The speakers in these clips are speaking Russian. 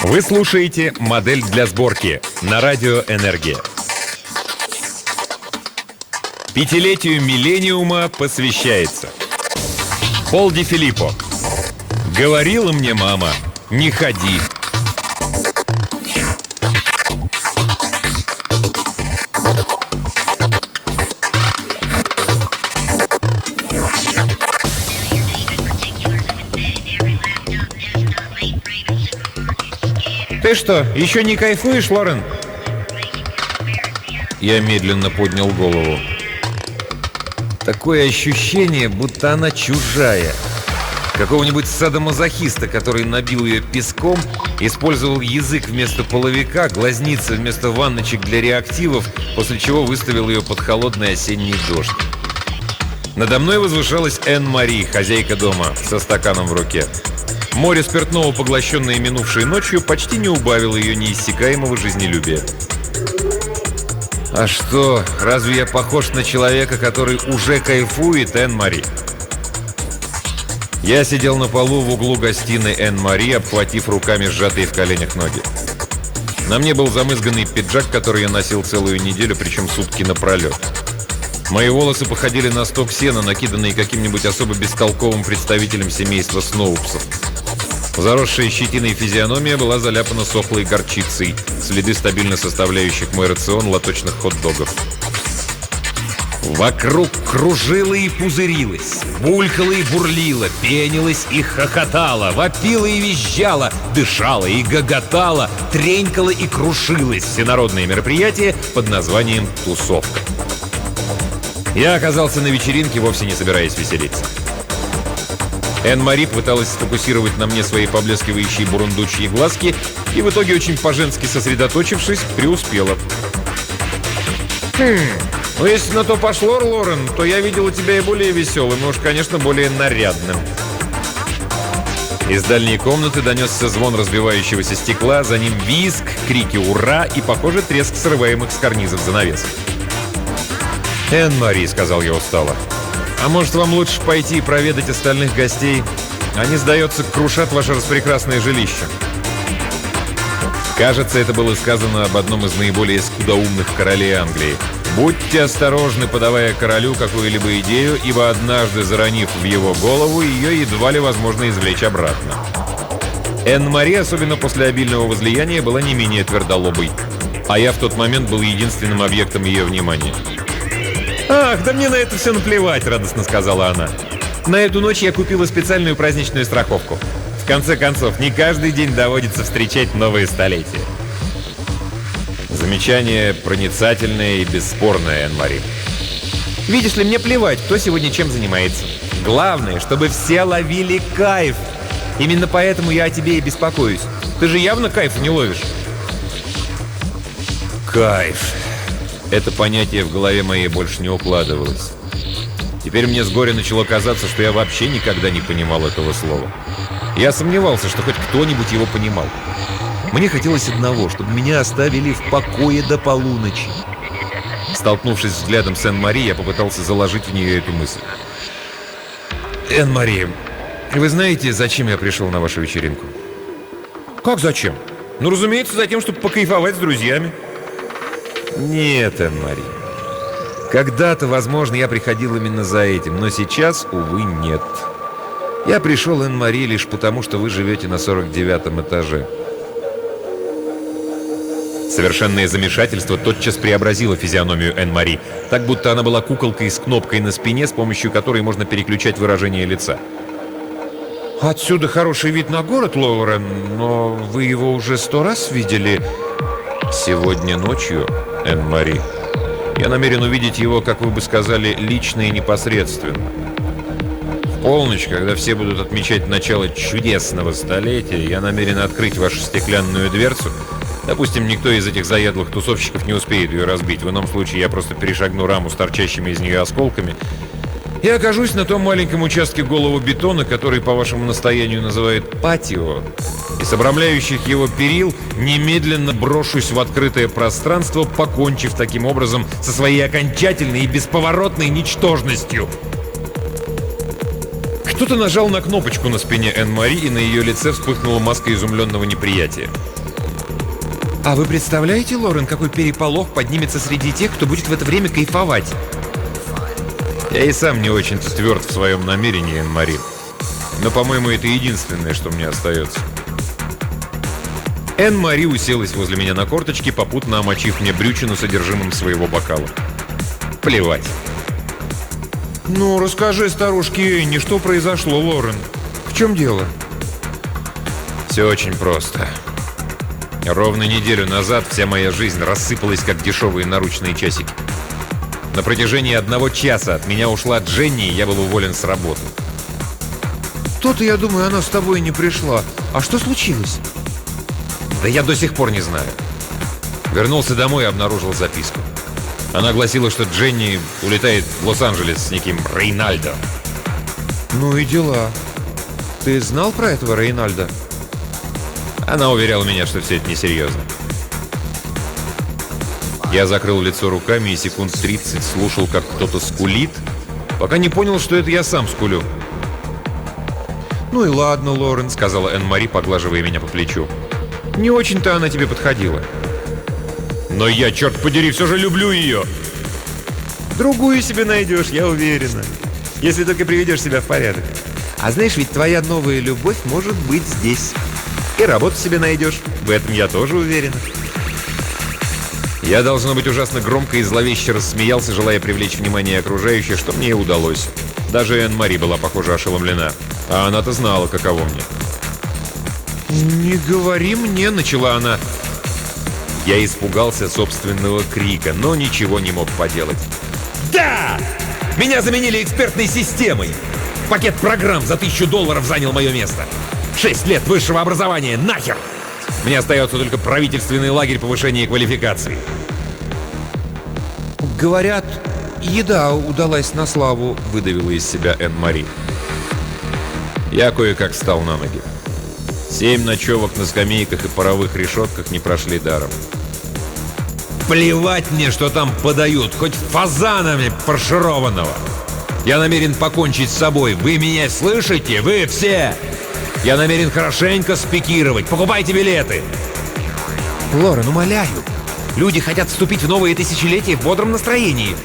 Вы слушаете «Модель для сборки» на радио «Энергия». Пятилетию «Миллениума» посвящается Пол Ди Филиппо. Говорила мне мама: не ходи. Ты что, еще не кайфуешь, Лорен? Я медленно поднял голову. Такое ощущение, будто она чужая. Какого-нибудь садомазохиста, который набил ее песком, использовал язык вместо половика, глазницы вместо ванночек для реактивов, после чего выставил ее под холодный осенний дождь. Надо мной возвышалась Энн-Мари, хозяйка дома, со стаканом в руке. Море спиртного, поглощенное минувшей ночью, почти не убавило ее неиссякаемого жизнелюбия. А что, разве я похож на человека, который уже кайфует, Энн-Мари? Я сидел на полу в углу гостиной Энн-Мари, обхватив руками сжатые в коленях ноги. На мне был замызганный пиджак, который я носил целую неделю, причем сутки напролет. Мои волосы походили на сток сена, накиданные каким-нибудь особо бестолковым представителем семейства Сноупсов. Заросшая щетиной физиономия была заляпана сохлой горчицей, следы стабильно составляющих мой рацион лоточных хот-догов. Вокруг кружило и пузырилось, булькало и бурлило, пенилось и хохотало, вопило и визжало, дышало и гоготало, тренькало и крушилось всенародное мероприятие под названием «Тусовка». Я оказался на вечеринке, вовсе не собираясь веселиться. Энн-Мари пыталась сфокусировать на мне свои поблескивающие бурундучьи глазки и в итоге, очень по-женски сосредоточившись, преуспела. Ну, если на то пошло, Лорен, то я видел тебя и более веселым, и уж, конечно, более нарядным. Из дальней комнаты донесся звон разбивающегося стекла, за ним визг, крики «Ура!» и, похоже, треск срываемых с карнизов занавесок. «Энн-Мари», — сказал я устало, — «а может, вам лучше пойти и проведать остальных гостей? Они, сдается, крушат ваше распрекрасное жилище». Кажется, это было сказано об одном из наиболее скудоумных королей Англии. Будьте осторожны, подавая королю какую-либо идею, ибо однажды, заронив в его голову, ее едва ли возможно извлечь обратно. Энн-Мари, особенно после обильного возлияния, была не менее твердолобой, а я в тот момент был единственным объектом ее внимания. «Ах, да мне на это все наплевать», — радостно сказала она. «На эту ночь я купила специальную праздничную страховку. В конце концов, не каждый день доводится встречать новые столетия». Замечание проницательное и бесспорное, Энн-Мари. «Видишь ли, мне плевать, кто сегодня чем занимается. Главное, чтобы все ловили кайф. Именно поэтому я о тебе и беспокоюсь. Ты же явно кайфа не ловишь». Кайф. Это понятие в голове моей больше не укладывалось. Теперь мне с горя начало казаться, что я вообще никогда не понимал этого слова. Я сомневался, что хоть кто-нибудь его понимал. Мне хотелось одного, чтобы меня оставили в покое до полуночи. Столкнувшись взглядом с Энн-Мари, я попытался заложить в нее эту мысль. «Энн-Мари, вы знаете, зачем я пришел на вашу вечеринку?» «Как зачем? Ну, разумеется, за тем, чтобы покайфовать с друзьями». «Нет, Энн-Мари. Когда-то, возможно, я приходил именно за этим, но сейчас, увы, нет. Я пришел, Энн-Мари, лишь потому, что вы живете на 49-м этаже». Совершенное замешательство тотчас преобразило физиономию Энн-Мари, так будто она была куколкой с кнопкой на спине, с помощью которой можно переключать выражение лица. «Отсюда хороший вид на город, Лорен, но вы его уже 100 раз видели?» «Сегодня ночью, Энн-Мари, я намерен увидеть его, как вы бы сказали, лично и непосредственно. В полночь, когда все будут отмечать начало чудесного столетия, я намерен открыть вашу стеклянную дверцу. Допустим, никто из этих заядлых тусовщиков не успеет ее разбить. В ином случае я просто перешагну раму с торчащими из нее осколками и окажусь на том маленьком участке голого бетона, который по вашему настоянию называют патио, и с обрамляющих его перил немедленно брошусь в открытое пространство, покончив таким образом со своей окончательной и бесповоротной ничтожностью. Кто-то нажал на кнопочку на спине Энн-Мари, и на ее лице вспыхнула маска изумленного неприятия. «А вы представляете, Лорен, какой переполох поднимется среди тех, кто будет в это время кайфовать?» Я и сам не очень-то тверд в своем намерении, Энн-Мари. Но, по-моему, это единственное, что мне остается. Энн-Мари уселась возле меня на корточки, попутно омочив мне брючину содержимым своего бокала. Плевать. «Ну, расскажи старушке Энни, что произошло, Лорен. В чем дело?» Все очень просто. Ровно неделю назад вся моя жизнь рассыпалась, как дешевые наручные часики. На протяжении 1 часа от меня ушла Дженни, и я был уволен с работы. «То-то, я думаю, она с тобой не пришла. А что случилось?» Да я до сих пор не знаю. Вернулся домой и обнаружил записку. Она гласила, что Дженни улетает в Лос-Анджелес с неким Рейнальдо. «Ну и дела. Ты знал про этого Рейнальдо?» Она уверяла меня, что все это несерьезно. Я закрыл лицо руками и секунд 30 слушал, как кто-то скулит, пока не понял, что это я сам скулю. «Ну и ладно, Лорен», — сказала Энн-Мари, поглаживая меня по плечу. «Не очень-то она тебе подходила». Но я, черт подери, все же люблю ее. «Другую себе найдешь, я уверена. Если только приведешь себя в порядок. А знаешь, ведь твоя новая любовь может быть здесь. И работу себе найдешь. В этом я тоже уверена». Я, должно быть, ужасно громко и зловеще рассмеялся, желая привлечь внимание окружающих, что мне и удалось. Даже Энн-Мари была, похоже, ошеломлена. А она-то знала, каково мне. «Не говори мне», — начала она. Я испугался собственного крика, но ничего не мог поделать. «Да! Меня заменили экспертной системой! Пакет программ за $1000 занял мое место! 6 лет высшего образования! Нахер! Мне остается только правительственный лагерь повышения квалификации!» «Говорят, еда удалась на славу», — выдавила из себя Энн-Мари. Я кое-как встал на ноги. 7 ночевок на скамейках и паровых решетках не прошли даром. «Плевать мне, что там подают, хоть фазанами фаршированного! Я намерен покончить с собой, вы меня слышите? Вы все! Я намерен хорошенько спикировать, покупайте билеты!» «Лорен, умоляю, люди хотят вступить в новое тысячелетие в бодром настроении!»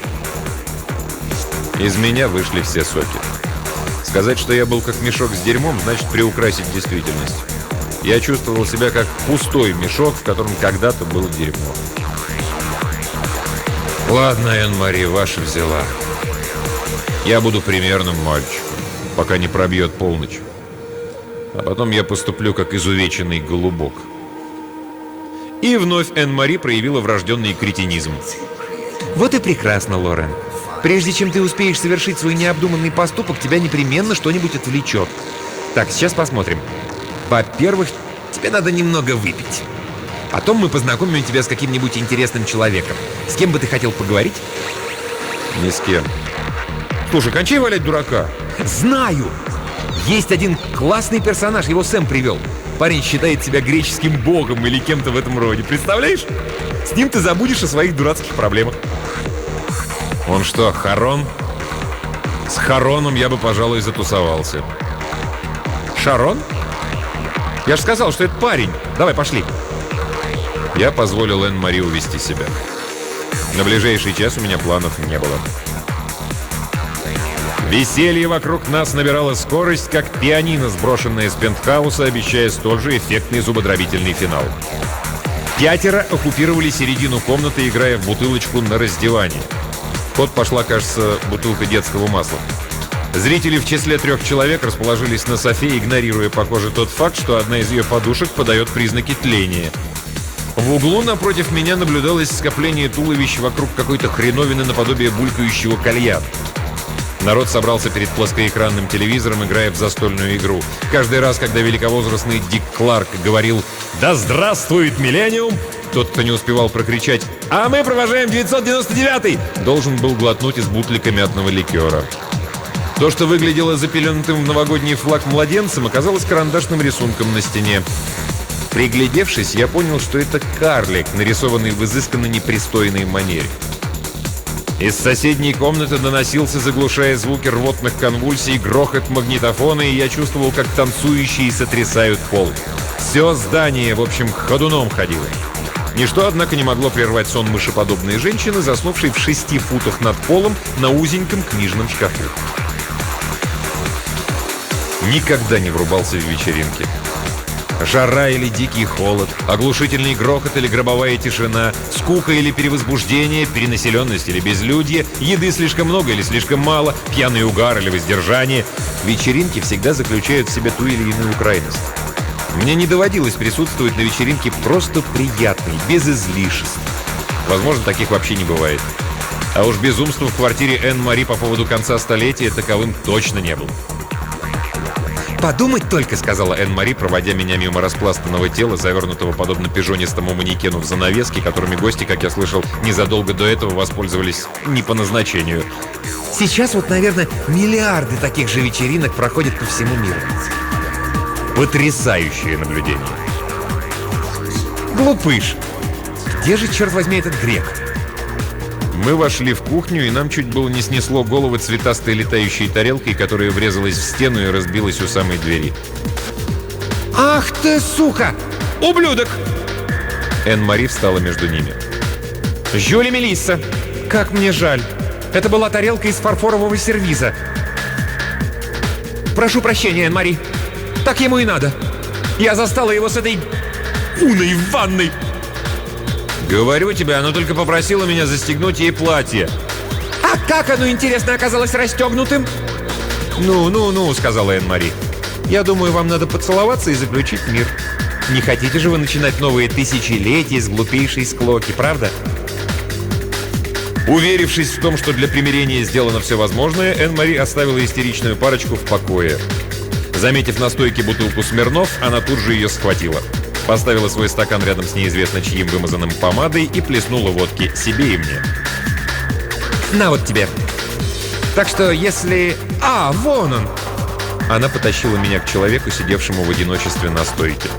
Из меня вышли все соки. Сказать, что я был как мешок с дерьмом, значит приукрасить действительность. Я чувствовал себя как пустой мешок, в котором когда-то было дерьмо. Ладно, Энн-Мари, ваша взяла. Я буду примерным мальчиком, пока не пробьет полночь. А потом я поступлю как изувеченный голубок. И вновь Энн-Мари проявила врожденный кретинизм. «Вот и прекрасно, Лорен. Прежде чем ты успеешь совершить свой необдуманный поступок, тебя непременно что-нибудь отвлечет. Так, сейчас посмотрим. Во-первых, тебе надо немного выпить. Потом мы познакомим тебя с каким-нибудь интересным человеком. С кем бы ты хотел поговорить?» Ни с кем. «Слушай, кончай валять дурака!» «Знаю! Есть один классный персонаж, его Сэм привел. Парень считает себя греческим богом или кем-то в этом роде. Представляешь? С ним ты забудешь о своих дурацких проблемах». Он что, Харон? С Хароном я бы, пожалуй, затусовался. «Шарон? Я же сказал, что это парень. Давай, пошли». Я позволил Энн-Мари увести себя. На ближайший час у меня планов не было. Веселье вокруг нас набирало скорость, как пианино, сброшенное с пентхауса, обещая столь же эффектный зубодробительный финал. 5 оккупировали середину комнаты, играя в бутылочку на раздевании. В ход пошла, кажется, бутылка детского масла. Зрители в числе 3 человек расположились на софе, игнорируя, похоже, тот факт, что одна из ее подушек подает признаки тления. В углу напротив меня наблюдалось скопление туловищ вокруг какой-то хреновины наподобие булькающего кальяна. Народ собрался перед плоскоэкранным телевизором, играя в застольную игру. Каждый раз, когда великовозрастный Дик Кларк говорил «Да здравствует миллениум!», тот, кто не успевал прокричать «А мы провожаем 999-й!», должен был глотнуть из бутлика мятного ликера. То, что выглядело запеленутым в новогодний флаг младенцем, оказалось карандашным рисунком на стене. Приглядевшись, я понял, что это карлик, нарисованный в изысканно непристойной манере. Из соседней комнаты доносился, заглушая звуки рвотных конвульсий, грохот магнитофона, и я чувствовал, как танцующие сотрясают пол. Все здание, в общем, ходуном ходило. Ничто, однако, не могло прервать сон мышеподобной женщины, заснувшей в 6 футах над полом на узеньком книжном шкафу. Никогда не врубался в вечеринки. Жара или дикий холод, оглушительный грохот или гробовая тишина, скука или перевозбуждение, перенаселенность или безлюдье, еды слишком много или слишком мало, пьяный угар или воздержание. Вечеринки всегда заключают в себе ту или иную крайность. Мне не доводилось присутствовать на вечеринке просто приятной, без излишеств. Возможно, таких вообще не бывает. А уж безумство в квартире Энн-Мари по поводу конца столетия таковым точно не было. «Подумать только», — сказала Энн-Мари, проводя меня мимо распластанного тела, завернутого подобно пижонистому манекену в занавеске, которыми гости, как я слышал, незадолго до этого воспользовались не по назначению. «Сейчас вот, наверное, миллиарды таких же вечеринок проходят по всему миру». Потрясающее наблюдение. Глупыш! Где же, черт возьми, этот грек? Мы вошли в кухню, и нам чуть было не снесло головы цветастой летающей тарелкой, которая врезалась в стену и разбилась у самой двери. «Ах ты, сука! Ублюдок!» Энн-Мари встала между ними. «Жюли Мелисса! Как мне жаль! Это была тарелка из фарфорового сервиза!» «Прошу прощения, Энн-Мари! Так ему и надо! Я застала его с этой уной в ванной!» «Говорю тебе, она только попросила меня застегнуть ей платье». «А как оно, интересно, оказалось расстегнутым?» «Ну», — сказала Энн-Мари. «Я думаю, вам надо поцеловаться и заключить мир. Не хотите же вы начинать новые тысячелетия с глупейшей склоки, правда?» Уверившись в том, что для примирения сделано все возможное, Энн-Мари оставила истеричную парочку в покое. Заметив на стойке бутылку Смирнов, она тут же ее схватила. Поставила свой стакан рядом с неизвестно чьим вымазанным помадой и плеснула водки себе и мне. «На вот тебе. Так что если... А, вон он!» Она потащила меня к человеку, сидевшему в одиночестве на стойке.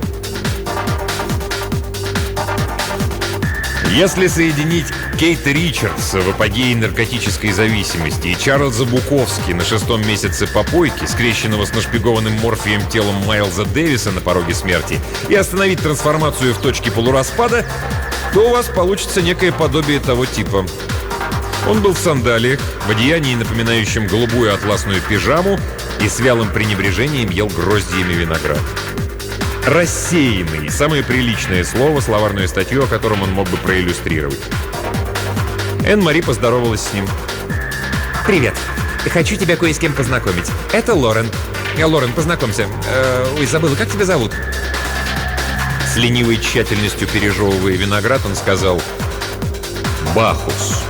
Если соединить Кейта Ричардса в апогее наркотической зависимости и Чарльза Буковски на 6-м месяце попойки, скрещенного с нашпигованным морфием телом Майлза Дэвиса на пороге смерти, и остановить трансформацию в точке полураспада, то у вас получится некое подобие того типа. Он был в сандалиях, в одеянии, напоминающем голубую атласную пижаму, и с вялым пренебрежением ел гроздьями виноград. Рассеянный – самое приличное слово, словарную статью, о котором он мог бы проиллюстрировать. Энн-Мари поздоровалась с ним. «Привет. Хочу тебя кое с кем познакомить. Это Лорен. Лорен, познакомься. Ой, забыла, как тебя зовут?» С ленивой тщательностью пережевывая виноград, он сказал: «Бахус».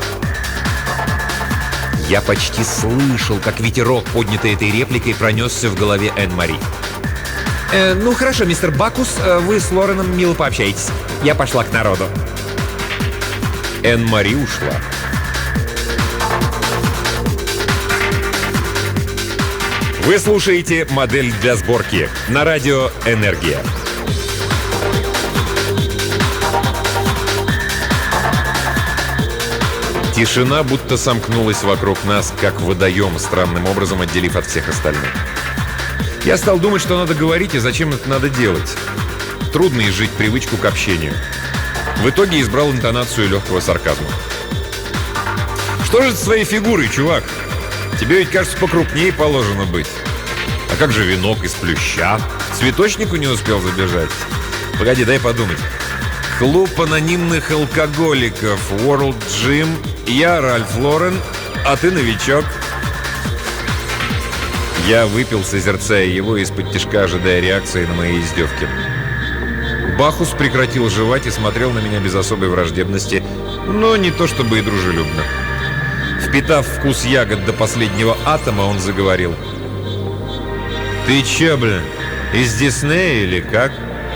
Я почти слышал, как ветерок, поднятый этой репликой, пронесся в голове Энн-Мари. «Ну хорошо, мистер Бакус, вы с Лореном мило пообщаетесь. Я пошла к народу». Энн-Мари ушла. Вы слушаете «Модель для сборки» на радио «Энергия». Тишина будто сомкнулась вокруг нас, как водоем, странным образом отделив от всех остальных. Я стал думать, что надо говорить и зачем это надо делать. Трудно изжить привычку к общению. В итоге избрал интонацию легкого сарказма. «Что же с твоей фигурой, чувак? Тебе ведь, кажется, покрупнее положено быть. А как же венок из плюща? К цветочнику не успел забежать? Погоди, дай подумать. Клуб анонимных алкоголиков, World Gym, я Ральф Лорен, а ты новичок». Я выпил, созерцая его, из-под тишка ожидая реакции на мои издевки. Бахус прекратил жевать и смотрел на меня без особой враждебности, но не то чтобы и дружелюбно. Впитав вкус ягод до последнего атома, он заговорил: «Ты че, блин, из Диснея или как?»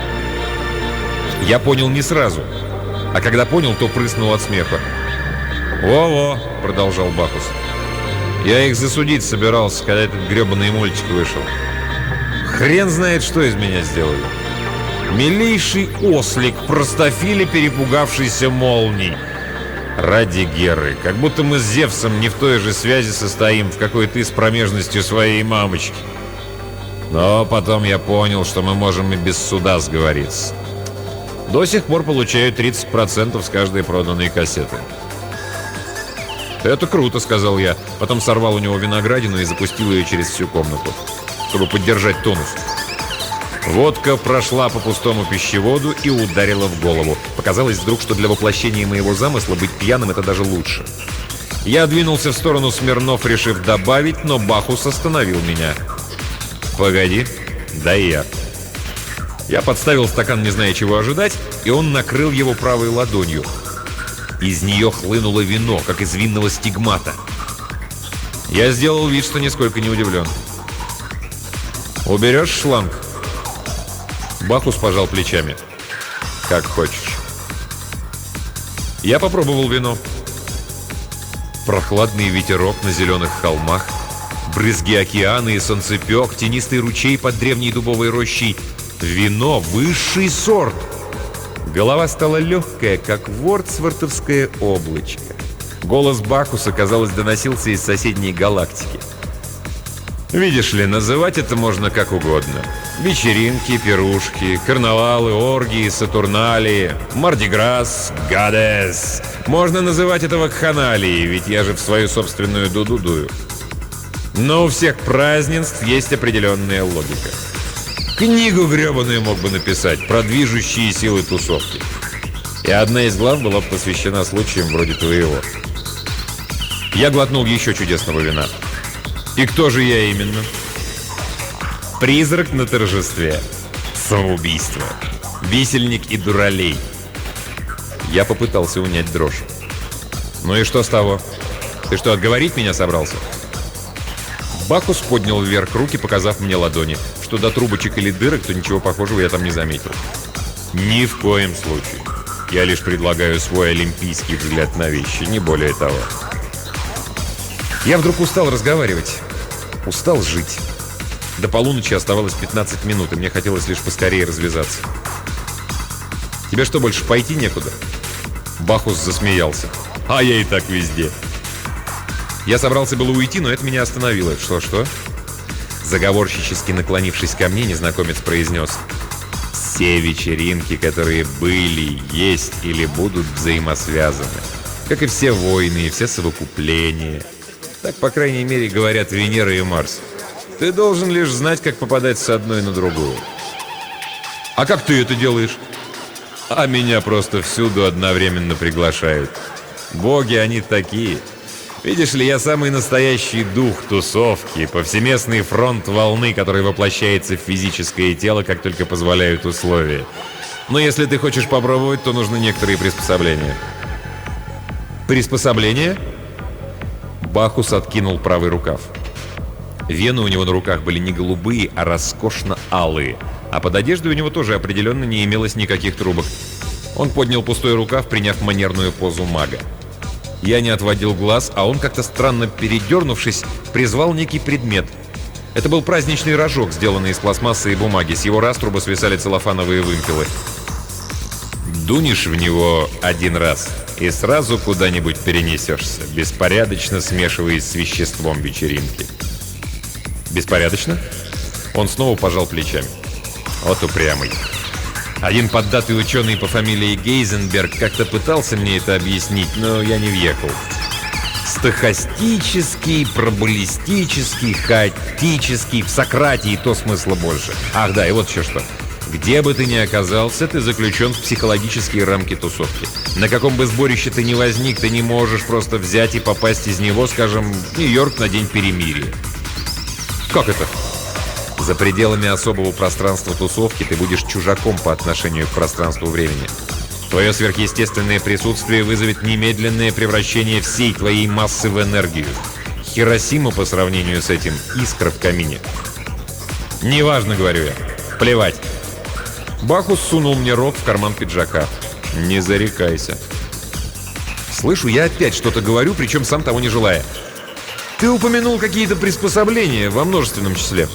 Я понял не сразу, а когда понял, то прыснул от смеха. «Во-во», — продолжал Бахус, — «я их засудить собирался, когда этот гребаный мультик вышел. Хрен знает, что из меня сделали. Милейший ослик, простофиля, перепугавшийся молний. Ради Геры, как будто мы с Зевсом не в той же связи состоим, в какой ты с промежностью своей мамочки. Но потом я понял, что мы можем и без суда сговориться. До сих пор получаю 30% с каждой проданной кассеты. «Это круто», — сказал я. Потом сорвал у него виноградину и запустил ее через всю комнату, чтобы поддержать тонус. Водка прошла по пустому пищеводу и ударила в голову. Показалось вдруг, что для воплощения моего замысла быть пьяным — это даже лучше. Я двинулся в сторону Смирнов, решив добавить, но Бахус остановил меня. «Погоди, дай я». Я подставил стакан, не зная, чего ожидать, и он накрыл его правой ладонью. Из нее хлынуло вино, как из винного стигмата. Я сделал вид, что нисколько не удивлен. «Уберешь шланг?» Бахус пожал плечами. «Как хочешь». Я попробовал вино. Прохладный ветерок на зеленых холмах, брызги океана и солнцепек, тенистый ручей под древней дубовой рощей. Вино — высший сорт. Голова стала легкая, как вордсвортовское облачко. Голос Бахуса, казалось, доносился из соседней галактики. Видишь ли, называть это можно как угодно. Вечеринки, пирушки, карнавалы, оргии, сатурналии, мардиграс, гадес. Можно называть это вакханалией, ведь я же в свою собственную дуду дую. Но у всех празднеств есть определенная логика. Книгу гребаную мог бы написать про движущие силы тусовки. И одна из глав была посвящена случаям вроде твоего. Я глотнул еще чудесного вина. И кто же я именно? Призрак на торжестве. Самоубийство. Висельник и дуралей. Я попытался унять дрожь. Ну и что с того? Ты что, отговорить меня собрался? Бахус поднял вверх руки, показав мне ладони. Что до трубочек или дырок, то ничего похожего я там не заметил. Ни в коем случае. Я лишь предлагаю свой олимпийский взгляд на вещи, не более того. Я вдруг устал разговаривать. Устал жить. До полуночи оставалось 15 минут, и мне хотелось лишь поскорее развязаться. «Тебе что, больше пойти некуда?» Бахус засмеялся. «А я и так везде». Я собрался было уйти, но это меня остановило. Что? Заговорщически наклонившись ко мне, незнакомец произнес: «Все вечеринки, которые были, есть или будут взаимосвязаны. Как и все войны и все совокупления. Так, по крайней мере, говорят Венера и Марс. Ты должен лишь знать, как попадать с одной на другую». «А как ты это делаешь?» «А меня просто всюду одновременно приглашают. Боги они такие. Видишь ли, я самый настоящий дух тусовки, повсеместный фронт волны, который воплощается в физическое тело, как только позволяют условия. Но если ты хочешь попробовать, то нужны некоторые приспособления». «Приспособления?» Бахус откинул правый рукав. Вены у него на руках были не голубые, а роскошно-алые, а под одеждой у него тоже определенно не имелось никаких трубок. Он поднял пустой рукав, приняв манерную позу мага. Я не отводил глаз, а он, как-то странно передернувшись, призвал некий предмет. Это был праздничный рожок, сделанный из пластмассы и бумаги. С его раструба свисали целлофановые вымпелы. Дунешь в него один раз и сразу куда-нибудь перенесешься, беспорядочно смешиваясь с веществом вечеринки. «Беспорядочно?» Он снова пожал плечами. Вот упрямый. Один поддатый ученый по фамилии Гейзенберг как-то пытался мне это объяснить, но я не въехал. Стохастический, пробаллистический, хаотический. В Сократе и то смысла больше. Ах да, и вот еще что. Где бы ты ни оказался, ты заключен в психологические рамки тусовки. На каком бы сборище ты ни возник, ты не можешь просто взять и попасть из него, скажем, в Нью-Йорк на день перемирия. Как это? За пределами особого пространства тусовки ты будешь чужаком по отношению к пространству-времени. Твое сверхъестественное присутствие вызовет немедленное превращение всей твоей массы в энергию. Хиросима по сравнению с этим — искра в камине. «Неважно, — говорю я. Плевать». Бахус сунул мне рог в карман пиджака. «Не зарекайся». Слышу, я опять что-то говорю, причем сам того не желая. «Ты упомянул какие-то приспособления во множественном числе».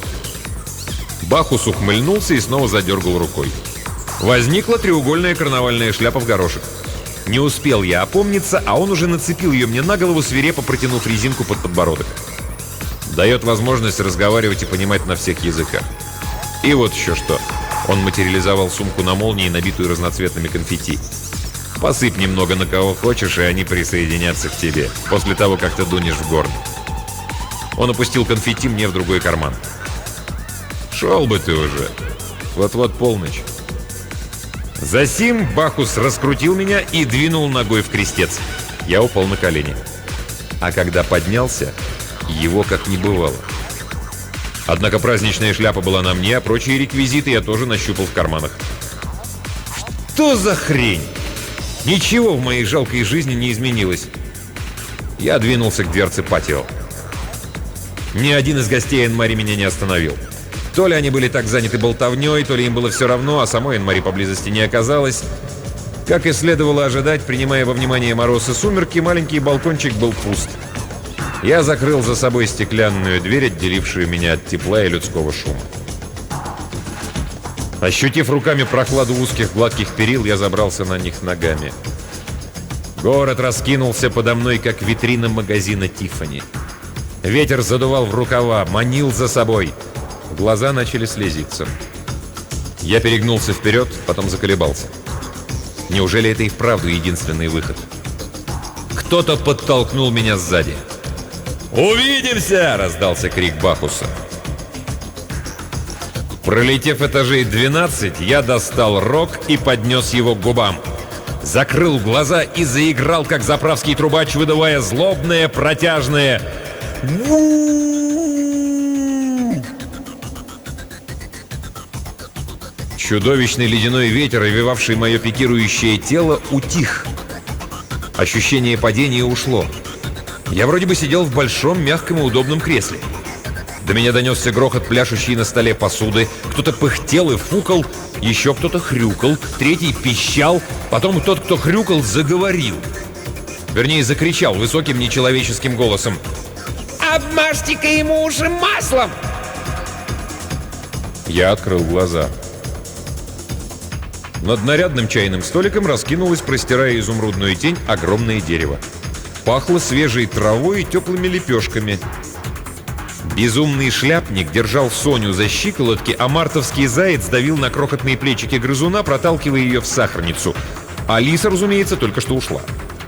Бахус ухмыльнулся и снова задергал рукой. Возникла треугольная карнавальная шляпа в горошек. Не успел я опомниться, а он уже нацепил ее мне на голову, свирепо протянув резинку под подбородок. Дает возможность разговаривать и понимать на всех языках. И вот еще что. Он материализовал сумку на молнии, набитую разноцветными конфетти. Посыпь немного на кого хочешь, и они присоединятся к тебе, после того, как ты дунешь в горн. Он опустил конфетти мне в другой карман. «Шел бы ты уже. Вот-вот полночь». Засим Бахус раскрутил меня и двинул ногой в крестец. Я упал на колени. А когда поднялся, его как не бывало. Однако праздничная шляпа была на мне, а прочие реквизиты я тоже нащупал в карманах. Что за хрень? Ничего в моей жалкой жизни не изменилось. Я двинулся к дверце патио. Ни один из гостей Энн-Мари меня не остановил. То ли они были так заняты болтовней, то ли им было все равно, а самой Энн-Мари поблизости не оказалось. Как и следовало ожидать, принимая во внимание мороз и сумерки, маленький балкончик был пуст. Я закрыл за собой стеклянную дверь, отделившую меня от тепла и людского шума. Ощутив руками прохладу узких гладких перил, я забрался на них ногами. Город раскинулся подо мной, как витрина магазина «Тиффани». Ветер задувал в рукава, манил за собой. Глаза начали слезиться. Я перегнулся вперед, потом заколебался. Неужели это и вправду единственный выход? Кто-то подтолкнул меня сзади. «Увидимся!» — раздался крик Бахуса. Пролетев этажей 12, я достал рог и поднес его к губам. Закрыл глаза и заиграл, как заправский трубач, выдавая злобное, протяжное «Ву!». Чудовищный ледяной ветер, овевавший мое пикирующее тело, утих. Ощущение падения ушло. Я вроде бы сидел в большом, мягком и удобном кресле. До меня донесся грохот пляшущей на столе посуды. Кто-то пыхтел и фукал, еще кто-то хрюкал, третий пищал. Потом тот, кто хрюкал, заговорил. Вернее, закричал высоким нечеловеческим голосом: «Обмажьте-ка ему уши маслом!» Я открыл глаза. Над нарядным чайным столиком раскинулось, простирая изумрудную тень, огромное дерево. Пахло свежей травой и теплыми лепешками. Безумный шляпник держал Соню за щиколотки, а мартовский заяц давил на крохотные плечики грызуна, проталкивая ее в сахарницу. Алиса, разумеется, только что ушла.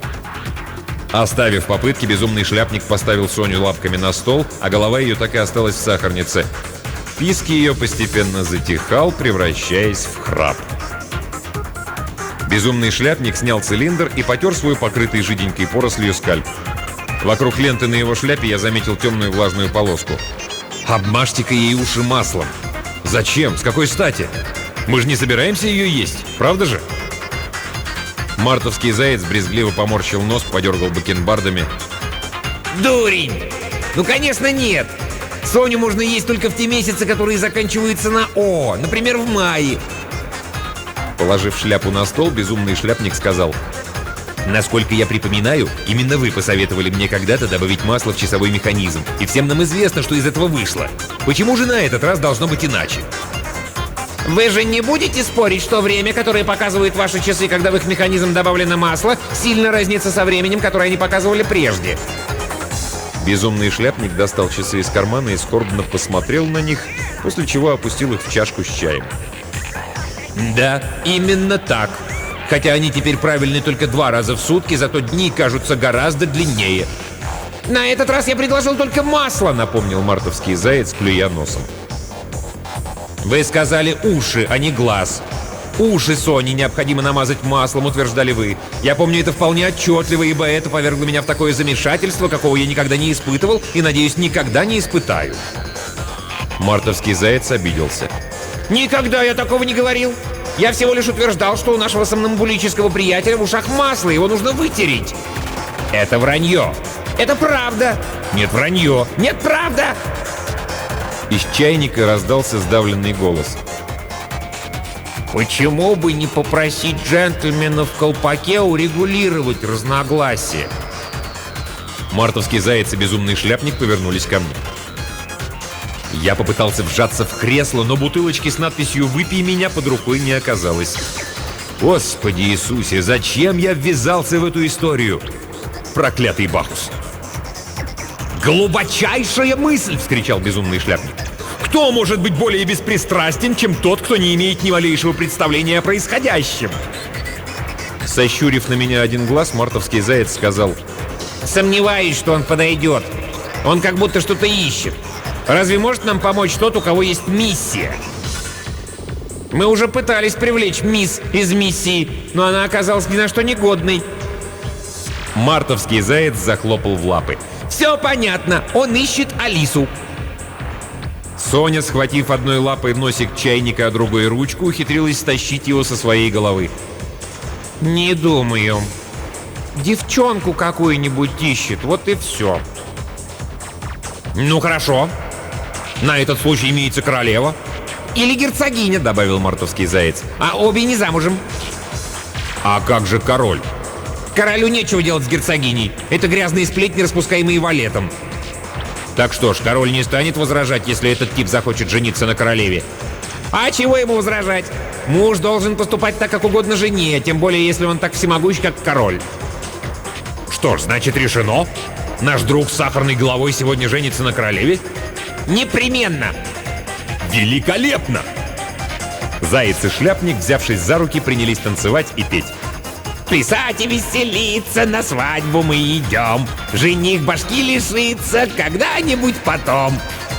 Оставив попытки, безумный шляпник поставил Соню лапками на стол, а голова ее так и осталась в сахарнице. Писк ее постепенно затихал, превращаясь в храп. Безумный шляпник снял цилиндр и потер свой покрытый жиденькой порослью скальп. Вокруг ленты на его шляпе я заметил темную влажную полоску. «Обмажьте-ка ей уши маслом!» «Зачем? С какой стати? Мы же не собираемся ее есть, правда же?» Мартовский заяц брезгливо поморщил нос, подергал бакенбардами. Дурень! Ну, конечно, нет! Соню можно есть только в те месяцы, которые заканчиваются на «о», например, в мае. Положив шляпу на стол, безумный шляпник сказал: «Насколько я припоминаю, именно вы посоветовали мне когда-то добавить масло в часовой механизм. И всем нам известно, что из этого вышло. Почему же на этот раз должно быть иначе?» Вы же не будете спорить, что время, которое показывают ваши часы, когда в их механизм добавлено масло, сильно разнится со временем, которое они показывали прежде? Безумный шляпник достал часы из кармана и скорбно посмотрел на них, после чего опустил их в чашку с чаем. Да, именно так. Хотя они теперь правильны только 2 раза в сутки, зато дни кажутся гораздо длиннее. На этот раз я предложил только масло, напомнил мартовский заяц, клюя носом. Вы сказали уши, а не глаз. Уши Сони необходимо намазать маслом, утверждали вы. Я помню это вполне отчетливо, ибо это повергло меня в такое замешательство, какого я никогда не испытывал и, надеюсь, никогда не испытаю. Мартовский заяц обиделся. Никогда я такого не говорил. Я всего лишь утверждал, что у нашего сомнамбулического приятеля в ушах масло, его нужно вытереть. Это вранье. Это правда. Нет, вранье. Нет, правда. Из чайника раздался сдавленный голос. Почему бы не попросить джентльмена в колпаке урегулировать разногласия? Мартовский заяц и безумный шляпник повернулись ко мне. Я попытался вжаться в кресло, но бутылочки с надписью «Выпей меня» под рукой не оказалось. Господи Иисусе, зачем я ввязался в эту историю? Проклятый Бахус! «Глубочайшая мысль!» — вскричал безумный шляпник. «Кто может быть более беспристрастен, чем тот, кто не имеет ни малейшего представления о происходящем?» Сощурив на меня один глаз, мартовский заяц сказал: Сомневаюсь, что он подойдет. Он как будто что-то ищет. Разве может нам помочь тот, у кого есть миссия? Мы уже пытались привлечь мисс из миссии, но она оказалась ни на что негодной. Мартовский заяц захлопал в лапы. Все понятно, он ищет Алису. Соня, схватив одной лапой носик чайника, а другой ручку, ухитрилась стащить его со своей головы. Не думаю. Девчонку какую-нибудь ищет, вот и все. Ну хорошо. На этот случай имеется королева. Или герцогиня, Добавил мартовский заяц. а обе не замужем. А как же король? Королю нечего делать с герцогиней. Это грязные сплетни, распускаемые валетом. Так что ж, король не станет возражать, если этот тип захочет жениться на королеве. А чего ему возражать? Муж должен поступать так, как угодно жене, тем более, если он так всемогущ, как король. Что ж, значит, решено? Наш друг с сахарной головой сегодня женится на королеве? Непременно! Великолепно! Заяц и шляпник, взявшись за руки, принялись танцевать и петь. Плясать и веселиться, на свадьбу мы идем. Жених башки лишится когда-нибудь потом.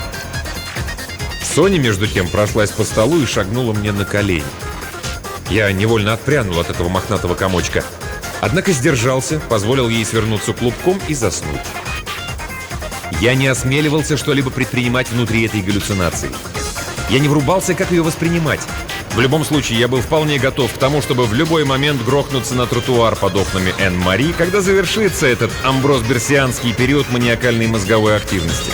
Соня, между тем, прошлась по столу и шагнула мне на колени. Я невольно отпрянул от этого мохнатого комочка. Однако сдержался, позволил ей свернуться клубком и заснуть. Я не осмеливался что-либо предпринимать внутри этой галлюцинации. Я не врубался, как ее воспринимать. В любом случае, я был вполне готов к тому, чтобы в любой момент грохнуться на тротуар под окнами Энн-Мари, когда завершится этот амброс-берсианский период маниакальной мозговой активности.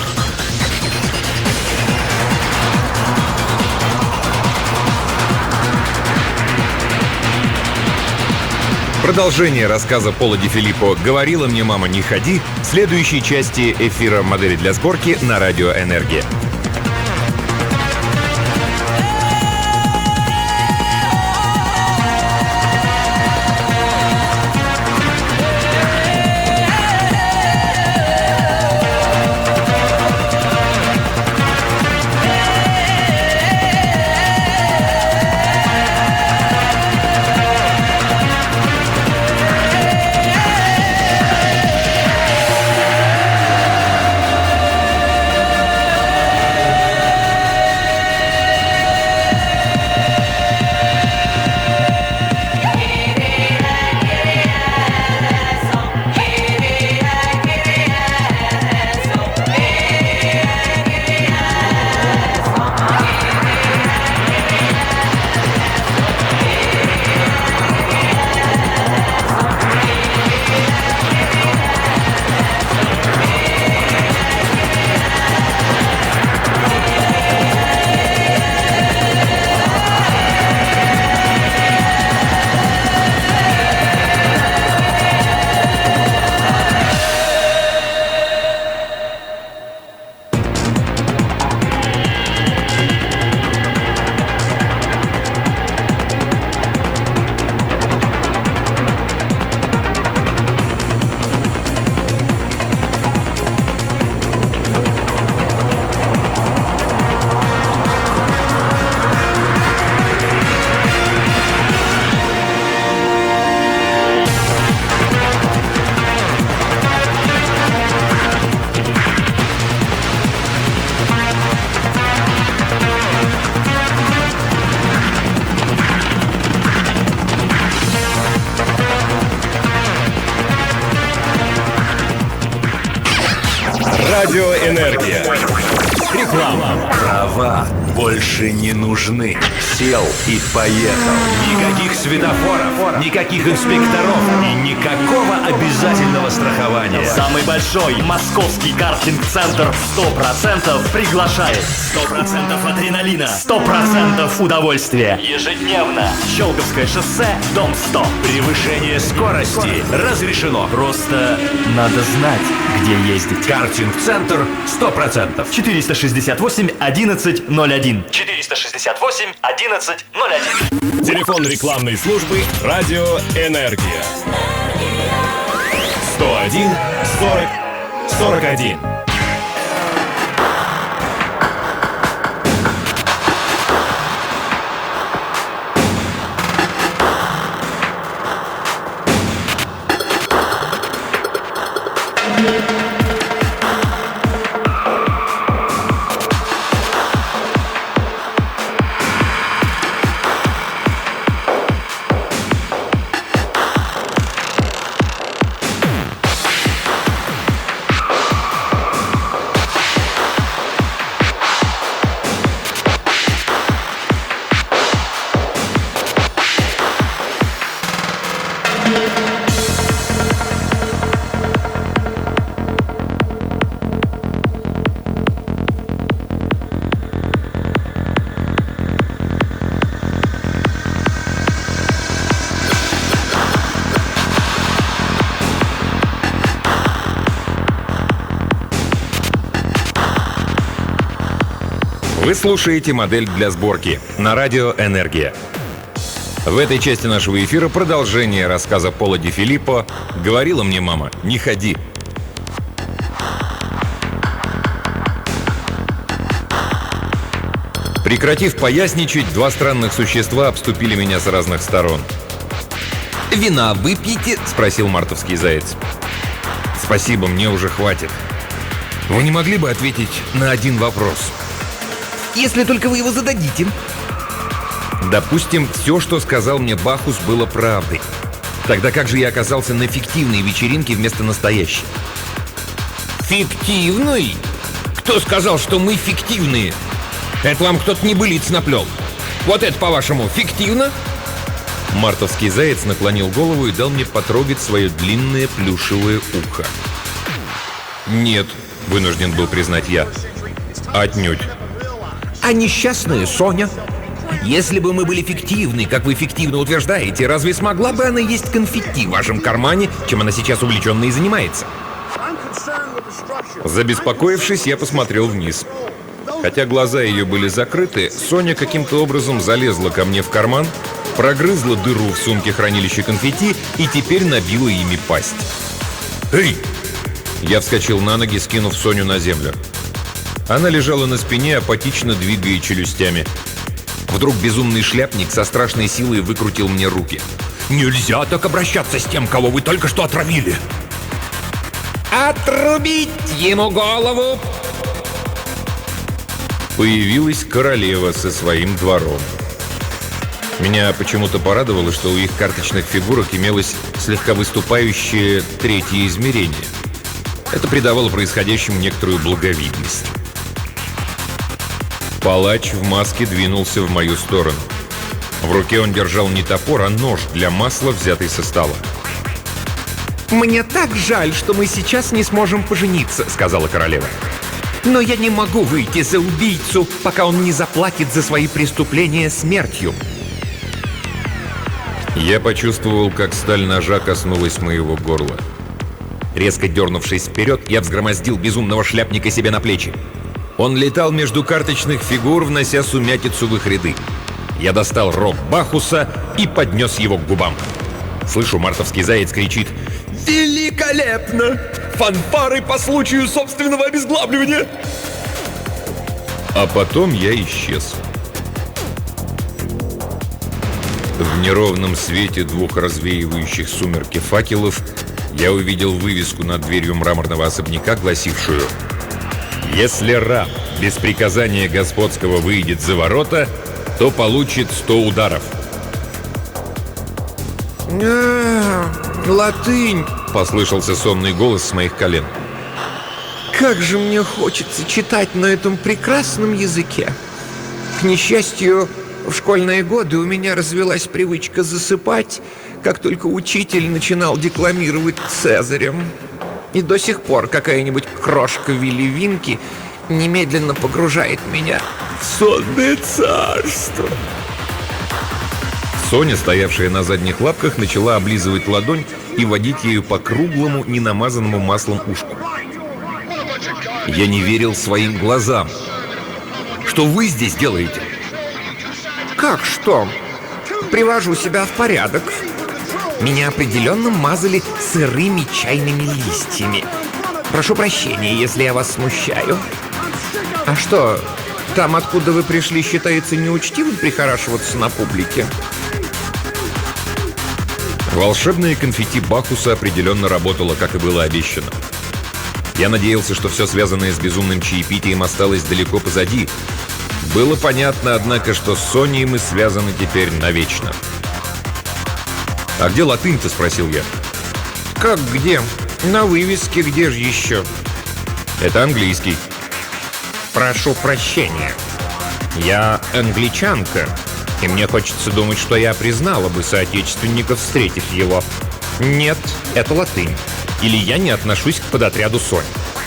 Продолжение рассказа Пола Ди Филиппо «Говорила мне мама, не ходи» в следующей части эфира «Модели для сборки» на Радио Энергия. Радиоэнергия. Реклама. Права больше не нужны. Сел и поехал. Никаких светофоров, никаких инспекторов и никакого обязательного страхования. Самый большой московский картинг-центр 100% приглашает. 100% адреналина, 100% удовольствия. Ежедневно. Щелковское шоссе, дом 100. Превышение скорости разрешено. Просто надо знать, где ездить. Картинг-центр 100%. 468 11 01. 468 11 1101. Телефон рекламной службы «Радио Энергия». 101 40 41. Вы слушаете «Модель для сборки» на радио «Энергия». В этой части нашего эфира продолжение рассказа Пола Ди Филиппо «Говорила мне мама, не ходи». Прекратив поясничать, два странных существа обступили меня с разных сторон. «Вина выпьете?» — спросил мартовский заяц. «Спасибо, мне уже хватит. Вы не могли бы ответить на один вопрос?» Если только вы его зададите. Допустим, все, что сказал мне Бахус, было правдой. Тогда как же я оказался на фиктивной вечеринке вместо настоящей? Фиктивный? Кто сказал, что мы фиктивные? Это вам кто-то небылиц наплел. Вот это, по-вашему, фиктивно? Мартовский заяц наклонил голову и дал мне потрогать свое длинное плюшевое ухо. «Нет», — вынужден был признать я. «Отнюдь». А несчастная Соня? Если бы мы были фиктивны, как вы фиктивно утверждаете, разве смогла бы она есть конфетти в вашем кармане, чем она сейчас увлеченно и занимается? Забеспокоившись, я посмотрел вниз. Хотя глаза ее были закрыты, Соня каким-то образом залезла ко мне в карман, прогрызла дыру в сумке хранилища конфетти и теперь набила ими пасть. «Эй!» Я вскочил на ноги, скинув Соню на землю. Она лежала на спине, апатично двигая челюстями. Вдруг безумный шляпник со страшной силой выкрутил мне руки. Нельзя так обращаться с тем, кого вы только что отравили. Отрубить ему голову! Появилась королева со своим двором. Меня почему-то порадовало, что у их карточных фигурок имелось слегка выступающее третье измерение. Это придавало происходящему некоторую благовидность. Палач в маске двинулся в мою сторону. В руке он держал не топор, а нож для масла, взятый со стола. «Мне так жаль, что мы сейчас не сможем пожениться», — сказала королева. «Но я не могу выйти за убийцу, пока он не заплатит за свои преступления смертью». Я почувствовал, как сталь ножа коснулась моего горла. Резко дернувшись вперед, я взгромоздил безумного шляпника себе на плечи. Он летал между карточных фигур, внося сумятицу в их ряды. Я достал рог Бахуса и поднес его к губам. Слышу, мартовский заяц кричит: «Великолепно! Фанфары по случаю собственного обезглавливания!» А потом я исчез. В неровном свете двух развеивающих сумерки факелов я увидел вывеску над дверью мраморного особняка, гласившую: «Если раб без приказания господского выйдет за ворота, то получит 100 ударов». Латынь! — послышался сонный голос с моих колен. Как же мне хочется читать на этом прекрасном языке. К несчастью, в школьные годы у меня развелась привычка засыпать, как только учитель начинал декламировать Цезарем. И до сих пор какая-нибудь крошка Вилли Винки немедленно погружает меня в сонное царство. Соня, стоявшая на задних лапках, начала облизывать ладонь и водить ею по круглому, ненамазанному маслом ушку. Я не верил своим глазам. «Что вы здесь делаете?» Как что? Привожу себя в порядок. Меня определенно мазали сырыми чайными листьями. Прошу прощения, если я вас смущаю. А что, там, откуда вы пришли, считается неучтивым прихорашиваться на публике? Волшебное конфетти Бакуса определенно работало, как и было обещано. Я надеялся, что все связанное с безумным чаепитием осталось далеко позади. Было понятно, однако, что с Соней мы связаны теперь навечно. «А где латынь-то?» — спросил я. Как где? На вывеске где же еще? «Это английский». Прошу прощения. Я англичанка, и мне хочется думать, что я признала бы соотечественников, встретив его. Нет, это латынь. Или я не отношусь к подотряду Сонь.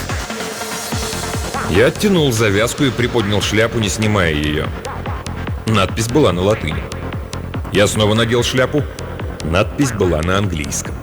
Я оттянул завязку и приподнял шляпу, не снимая ее. Надпись была на латыни. Я снова надел шляпу. Надпись была на английском.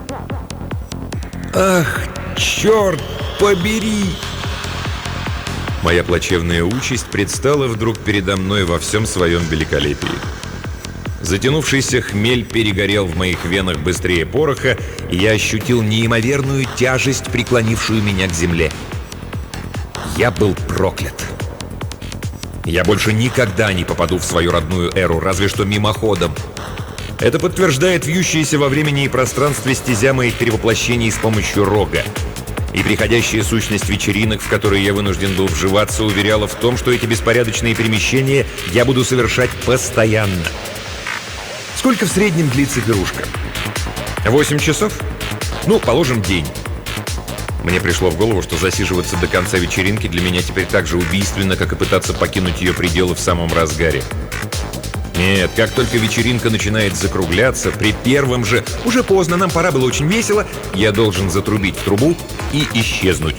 «Ах, черт побери!» Моя плачевная участь предстала вдруг передо мной во всем своем великолепии. Затянувшийся хмель перегорел в моих венах быстрее пороха, и я ощутил неимоверную тяжесть, преклонившую меня к земле. Я был проклят. Я больше никогда не попаду в свою родную эру, разве что мимоходом. Это подтверждает вьющаяся во времени и пространстве стезя моих перевоплощений с помощью рога. И приходящая сущность вечеринок, в которые я вынужден был вживаться, уверяла в том, что эти беспорядочные перемещения я буду совершать постоянно. Сколько в среднем длится пирушка? 8 часов? Ну, положим, день. Мне пришло в голову, что засиживаться до конца вечеринки для меня теперь так же убийственно, как и пытаться покинуть ее пределы в самом разгаре. Нет, как только вечеринка начинает закругляться, при первом же «уже поздно, нам пора, было очень весело», я должен затрубить в трубу и исчезнуть.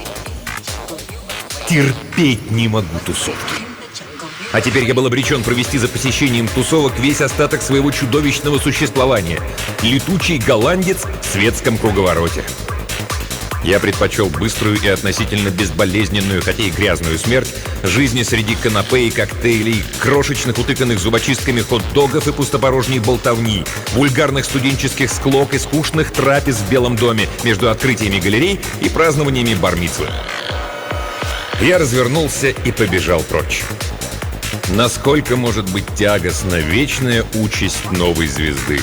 Терпеть не могу тусовки. А теперь я был обречен провести за посещением тусовок весь остаток своего чудовищного существования. Летучий голландец в светском круговороте. Я предпочел быструю и относительно безболезненную, хотя и грязную смерть, жизни среди канапе и коктейлей, крошечных утыканных зубочистками хот-догов и пустопорожней болтовни, вульгарных студенческих склок и скучных трапез в Белом доме между открытиями галерей и празднованиями бар-мицвы. Я развернулся и побежал прочь. Насколько может быть тягостна вечная участь новой звезды?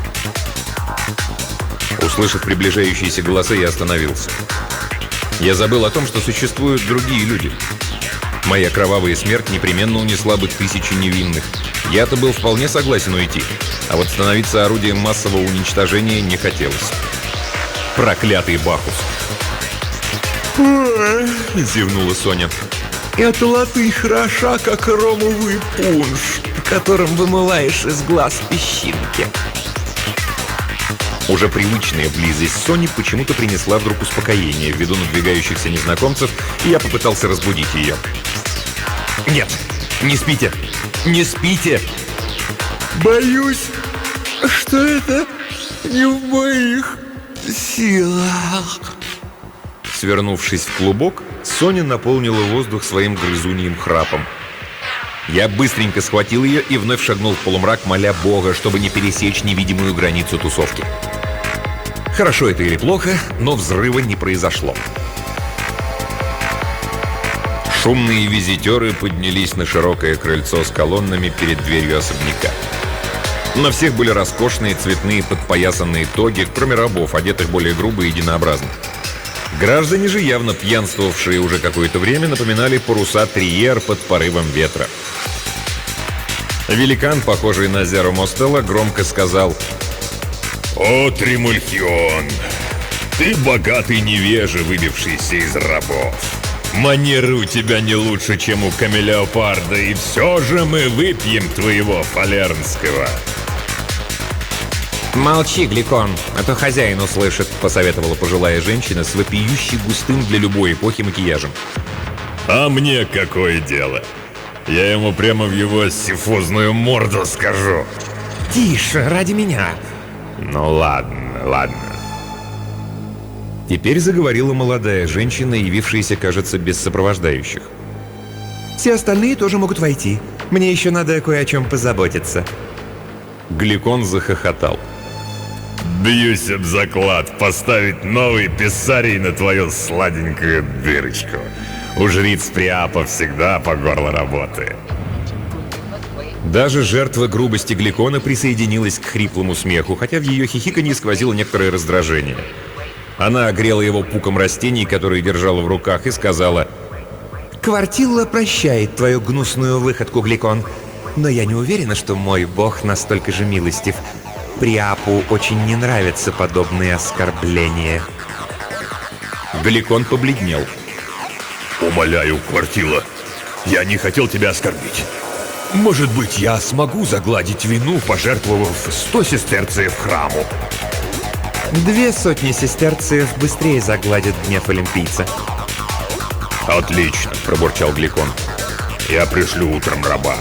Услышав приближающиеся голоса, я остановился. Я забыл о том, что существуют другие люди. Моя кровавая смерть непременно унесла бы тысячи невинных. Я-то был вполне согласен уйти, а вот становиться орудием массового уничтожения не хотелось. Проклятый Бакус! Зевнула Соня. «Эта латынь хороша, как ромовый пунш, Которым вымываешь из глаз песчинки. Уже привычная близость Сони почему-то принесла вдруг успокоение ввиду надвигающихся незнакомцев, и я попытался разбудить ее. «Нет, не спите! Не спите!» Боюсь, что это не в моих силах. Свернувшись в клубок, Соня наполнила воздух своим грызуньим храпом. Я быстренько схватил ее и вновь шагнул в полумрак, моля Бога, чтобы не пересечь невидимую границу тусовки. Хорошо это или плохо, но взрыва не произошло. Шумные визитеры поднялись на широкое крыльцо с колоннами перед дверью особняка. На всех были роскошные цветные подпоясанные тоги, кроме рабов, одетых более грубо и единообразно. Граждане же, явно пьянствовавшие уже какое-то время, напоминали паруса Триер под порывом ветра. Великан, похожий на Зеро Мостелло, громко сказал: «О, Тримульхион, ты богатый невежа, выбившийся из рабов. Манеры у тебя не лучше, чем у Камелеопарда, и все же мы выпьем твоего фалернского». «Молчи, Гликон, а то хозяин услышит», — посоветовала пожилая женщина с вопиющей густым для любой эпохи макияжем. «А мне какое дело? Я ему прямо в его сифозную морду скажу». «Тише, ради меня». «Ну ладно, ладно». Теперь заговорила молодая женщина, явившаяся, кажется, без сопровождающих. «Все остальные тоже могут войти. Мне еще надо кое о чем позаботиться. Гликон захохотал. Бьюсь об заклад поставить новый писарий на твою сладенькую дырочку. У жриц Приапа всегда по горло работы. Даже жертва грубости Гликона присоединилась к хриплому смеху, хотя в ее хихиканье сквозило некоторое раздражение. Она огрела его пуком растений, которые держала в руках, и сказала: Квартилла прощает твою гнусную выходку, Гликон. Но я не уверена, что мой бог настолько же милостив. Приапу очень не нравятся подобные оскорбления. Гликон побледнел. Умоляю, Квартилла, я не хотел тебя оскорбить. Может быть, я смогу загладить вину, пожертвовав 100 сестерциев храму. 200 сестерциев быстрее загладят гнев олимпийца. Отлично, пробурчал Гликон. Я пришлю утром раба.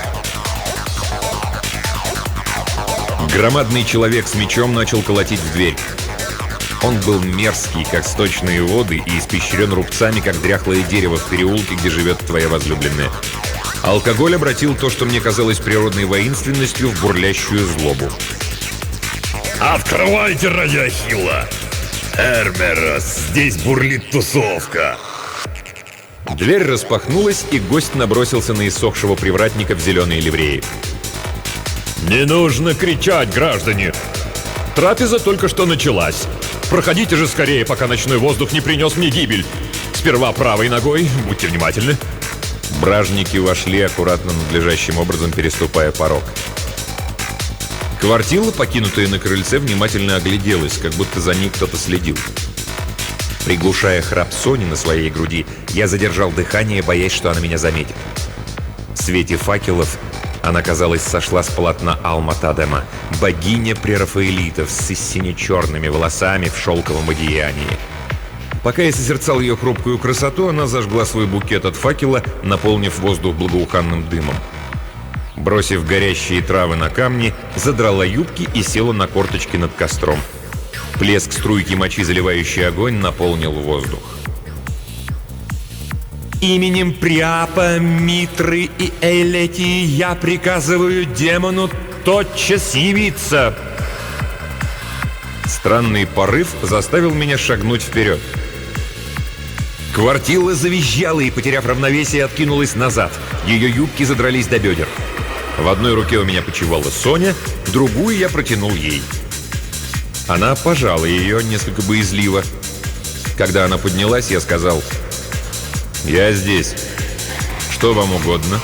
Громадный человек с мечом начал колотить в дверь. Он был мерзкий, как сточные воды, и испещрен рубцами, как дряхлое дерево в переулке, где живет твоя возлюбленная. Алкоголь обратил то, что мне казалось природной воинственностью, в бурлящую злобу. Открывайте, ради Ахилла! Эрмерос, здесь бурлит тусовка. Дверь распахнулась, и гость набросился на иссохшего привратника в зеленой ливреи. Не нужно кричать, граждане! Трапеза только что началась. Проходите же скорее, пока ночной воздух не принес мне гибель. Сперва правой ногой, будьте внимательны. Бражники вошли, аккуратно надлежащим образом переступая порог. Квартила, покинутая на крыльце, внимательно огляделась, как будто за ней кто-то следил. Приглушая храп Сони на своей груди, я задержал дыхание, боясь, что она меня заметит. В свете факелов она, казалось, сошла с полотна Алма-Тадема, богиня прерафаэлитов с сине-черными волосами в шелковом одеянии. Пока я созерцал ее хрупкую красоту, она зажгла свой букет от факела, наполнив воздух благоуханным дымом. Бросив горящие травы на камни, задрала юбки и села на корточки над костром. Плеск струйки мочи, заливающий огонь, наполнил воздух. Именем Приапа, Митры и Эйлетии я приказываю демону тотчас явиться. Странный порыв заставил меня шагнуть вперед. Квартила завизжала и, потеряв равновесие, откинулась назад. Ее юбки задрались до бедер. В одной руке у меня почивала Соня, другую я протянул ей. Она пожала ее несколько боязливо. Когда она поднялась, я сказал: «Я здесь. Что вам угодно?»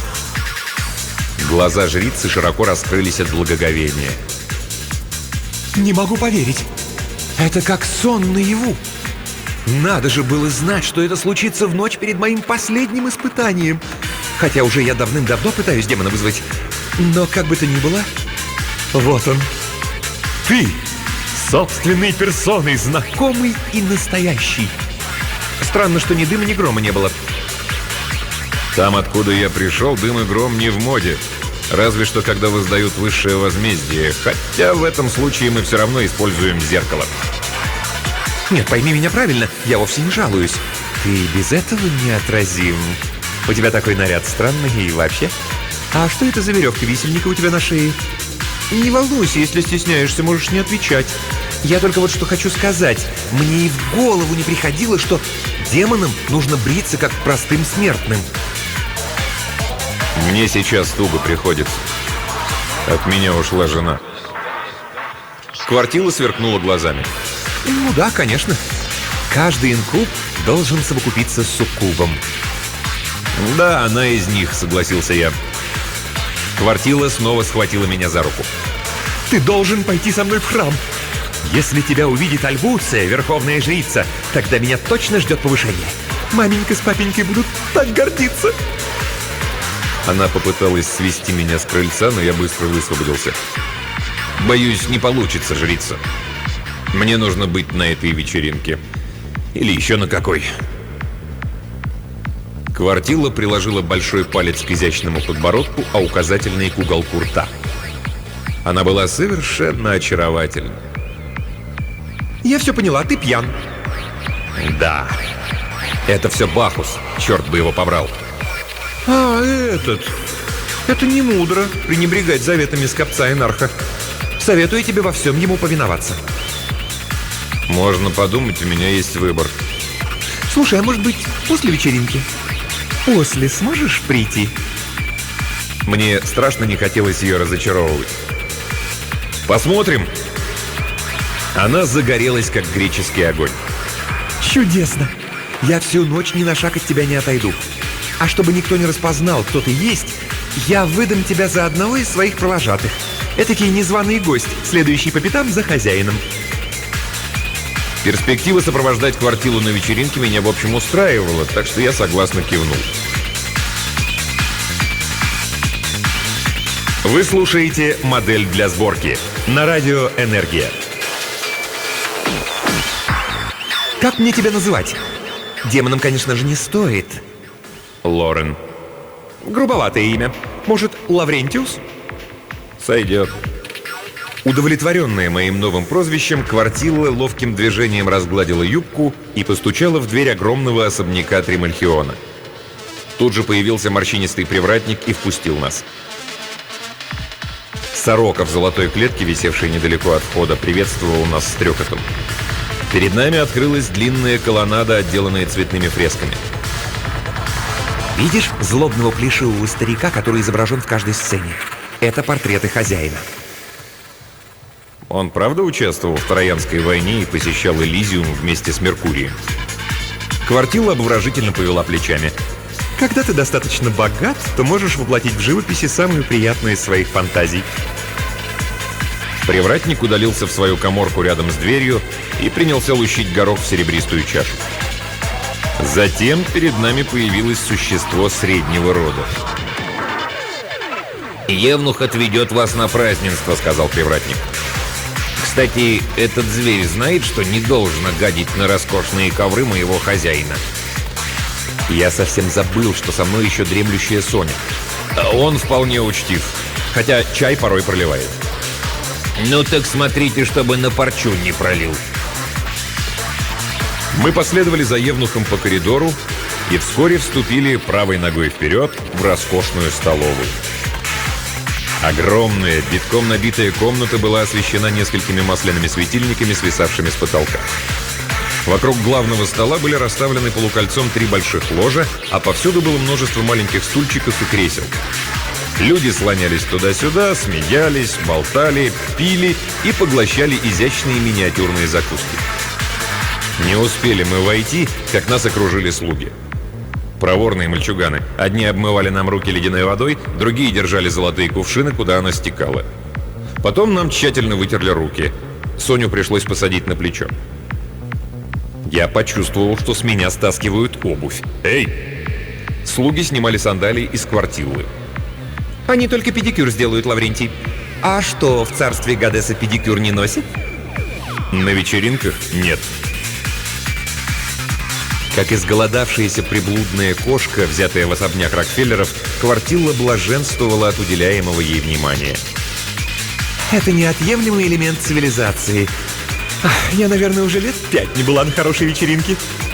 Глаза жрицы широко раскрылись от благоговения. Не могу поверить. Это как сон наяву. Надо же было знать, что это случится в ночь перед моим последним испытанием. Хотя уже я давным-давно пытаюсь демона вызвать. Но как бы то ни было, вот он. Ты, собственной персоной, знакомый и настоящий. Странно, что ни дыма, ни грома не было. Там, откуда я пришел, дым и гром не в моде. Разве что когда воздают высшее возмездие. Хотя в этом случае мы все равно используем зеркало. Нет, пойми меня правильно, я вовсе не жалуюсь. Ты без этого неотразим. У тебя такой наряд странный и вообще. А что это за веревка висельника у тебя на шее? Не волнуйся, если стесняешься, можешь не отвечать. Я только вот что хочу сказать. Мне и в голову не приходило, что демонам нужно бриться как простым смертным. Мне сейчас туго приходится. От меня ушла жена. Квартила сверкнула глазами. Ну да, конечно. Каждый инкуб должен совокупиться с суккубом. Да, она из них, согласился я. Квартила снова схватила меня за руку. Ты должен пойти со мной в храм. Если тебя увидит Альбуция, верховная жрица, тогда меня точно ждет повышение. Маменька с папенькой будут так гордиться. Она попыталась свести меня с крыльца, но я быстро высвободился. Боюсь, не получится, жрица. Мне нужно быть на этой вечеринке. Или еще на какой. Квартила приложила большой палец к изящному подбородку, а указательный к уголку рта. Она была совершенно очаровательна. Я все поняла, ты пьян. Да. Это все Бахус. Черт бы его побрал. А, этот. Это не мудро пренебрегать заветами скопца Энарха. Советую тебе во всем ему повиноваться. Можно подумать, у меня есть выбор. Слушай, а может быть, после вечеринки? После сможешь прийти? Мне страшно не хотелось ее разочаровывать. Посмотрим. Она загорелась, как греческий огонь. Чудесно. Я всю ночь ни на шаг от тебя не отойду. А чтобы никто не распознал, кто ты есть, я выдам тебя за одного из своих провожатых. Этакий незваный гость, следующий по пятам за хозяином. Перспектива сопровождать Квартилу на вечеринке меня, в общем, устраивала, так что я согласно кивнул. Вы слушаете «Модель для сборки» на радио «Энергия». Как мне тебя называть? Демоном, конечно же, не стоит. Лорен. Грубоватое имя. Может, Лаврентиус? Сойдет. Удовлетворенная моим новым прозвищем, Квартила ловким движением разгладила юбку и постучала в дверь огромного особняка Тримальхиона. Тут же появился морщинистый привратник и впустил нас. Сорока в золотой клетке, висевшая недалеко от входа, приветствовала нас стрекотом. Перед нами открылась длинная колоннада, отделанная цветными фресками. Видишь злобного плешивого старика, который изображен в каждой сцене? Это портреты хозяина. Он правда участвовал в Троянской войне и посещал Элизиум вместе с Меркурием? Квартила обворожительно повела плечами. Когда ты достаточно богат, то можешь воплотить в живописи самую приятную из своих фантазий. Привратник удалился в свою каморку рядом с дверью и принялся лущить горох в серебристую чашу. Затем перед нами появилось существо среднего рода. «Евнух отведет вас на празднество», — сказал привратник. «Кстати, этот зверь знает, что не должен гадить на роскошные ковры моего хозяина». Я совсем забыл, что со мной еще дремлющая Соня. Он вполне учтив, хотя чай порой проливает. «Ну так смотрите, чтобы на парчу не пролил». Мы последовали за Евнухом по коридору и вскоре вступили правой ногой вперед в роскошную столовую. Огромная, битком набитая комната была освещена несколькими масляными светильниками, свисавшими с потолка. Вокруг главного стола были расставлены полукольцом 3 больших ложа, а повсюду было множество маленьких стульчиков и кресел. Люди слонялись туда-сюда, смеялись, болтали, пили и поглощали изящные миниатюрные закуски. Не успели мы войти, как нас окружили слуги. Проворные мальчуганы. Одни обмывали нам руки ледяной водой, другие держали золотые кувшины, куда она стекала. Потом нам тщательно вытерли руки. Соню пришлось посадить на плечо. Я почувствовал, что с меня стаскивают обувь. «Эй!» Слуги снимали сандалии из Квартилы. Они только педикюр сделают, Лаврентий. А что, в царстве Гадеса педикюр не носит? На вечеринках нет. Как изголодавшаяся приблудная кошка, взятая в особняк Рокфеллеров, Квартила блаженствовала от уделяемого ей внимания. Это неотъемлемый элемент цивилизации. Я, наверное, уже лет 5 не была на хорошей вечеринке.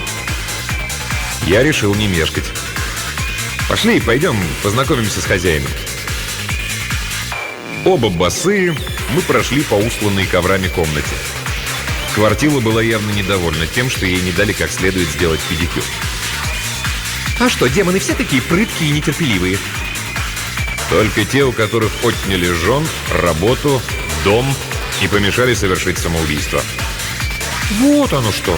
Я решил не мешкать. Пошли, пойдем, познакомимся с хозяином. Оба босые, мы прошли по устланной коврами комнате. Квартила была явно недовольна тем, что ей не дали как следует сделать педикюр. А что, демоны все такие прыткие и нетерпеливые? Только те, у которых отняли жен, работу, дом и помешали совершить самоубийство. Вот оно что.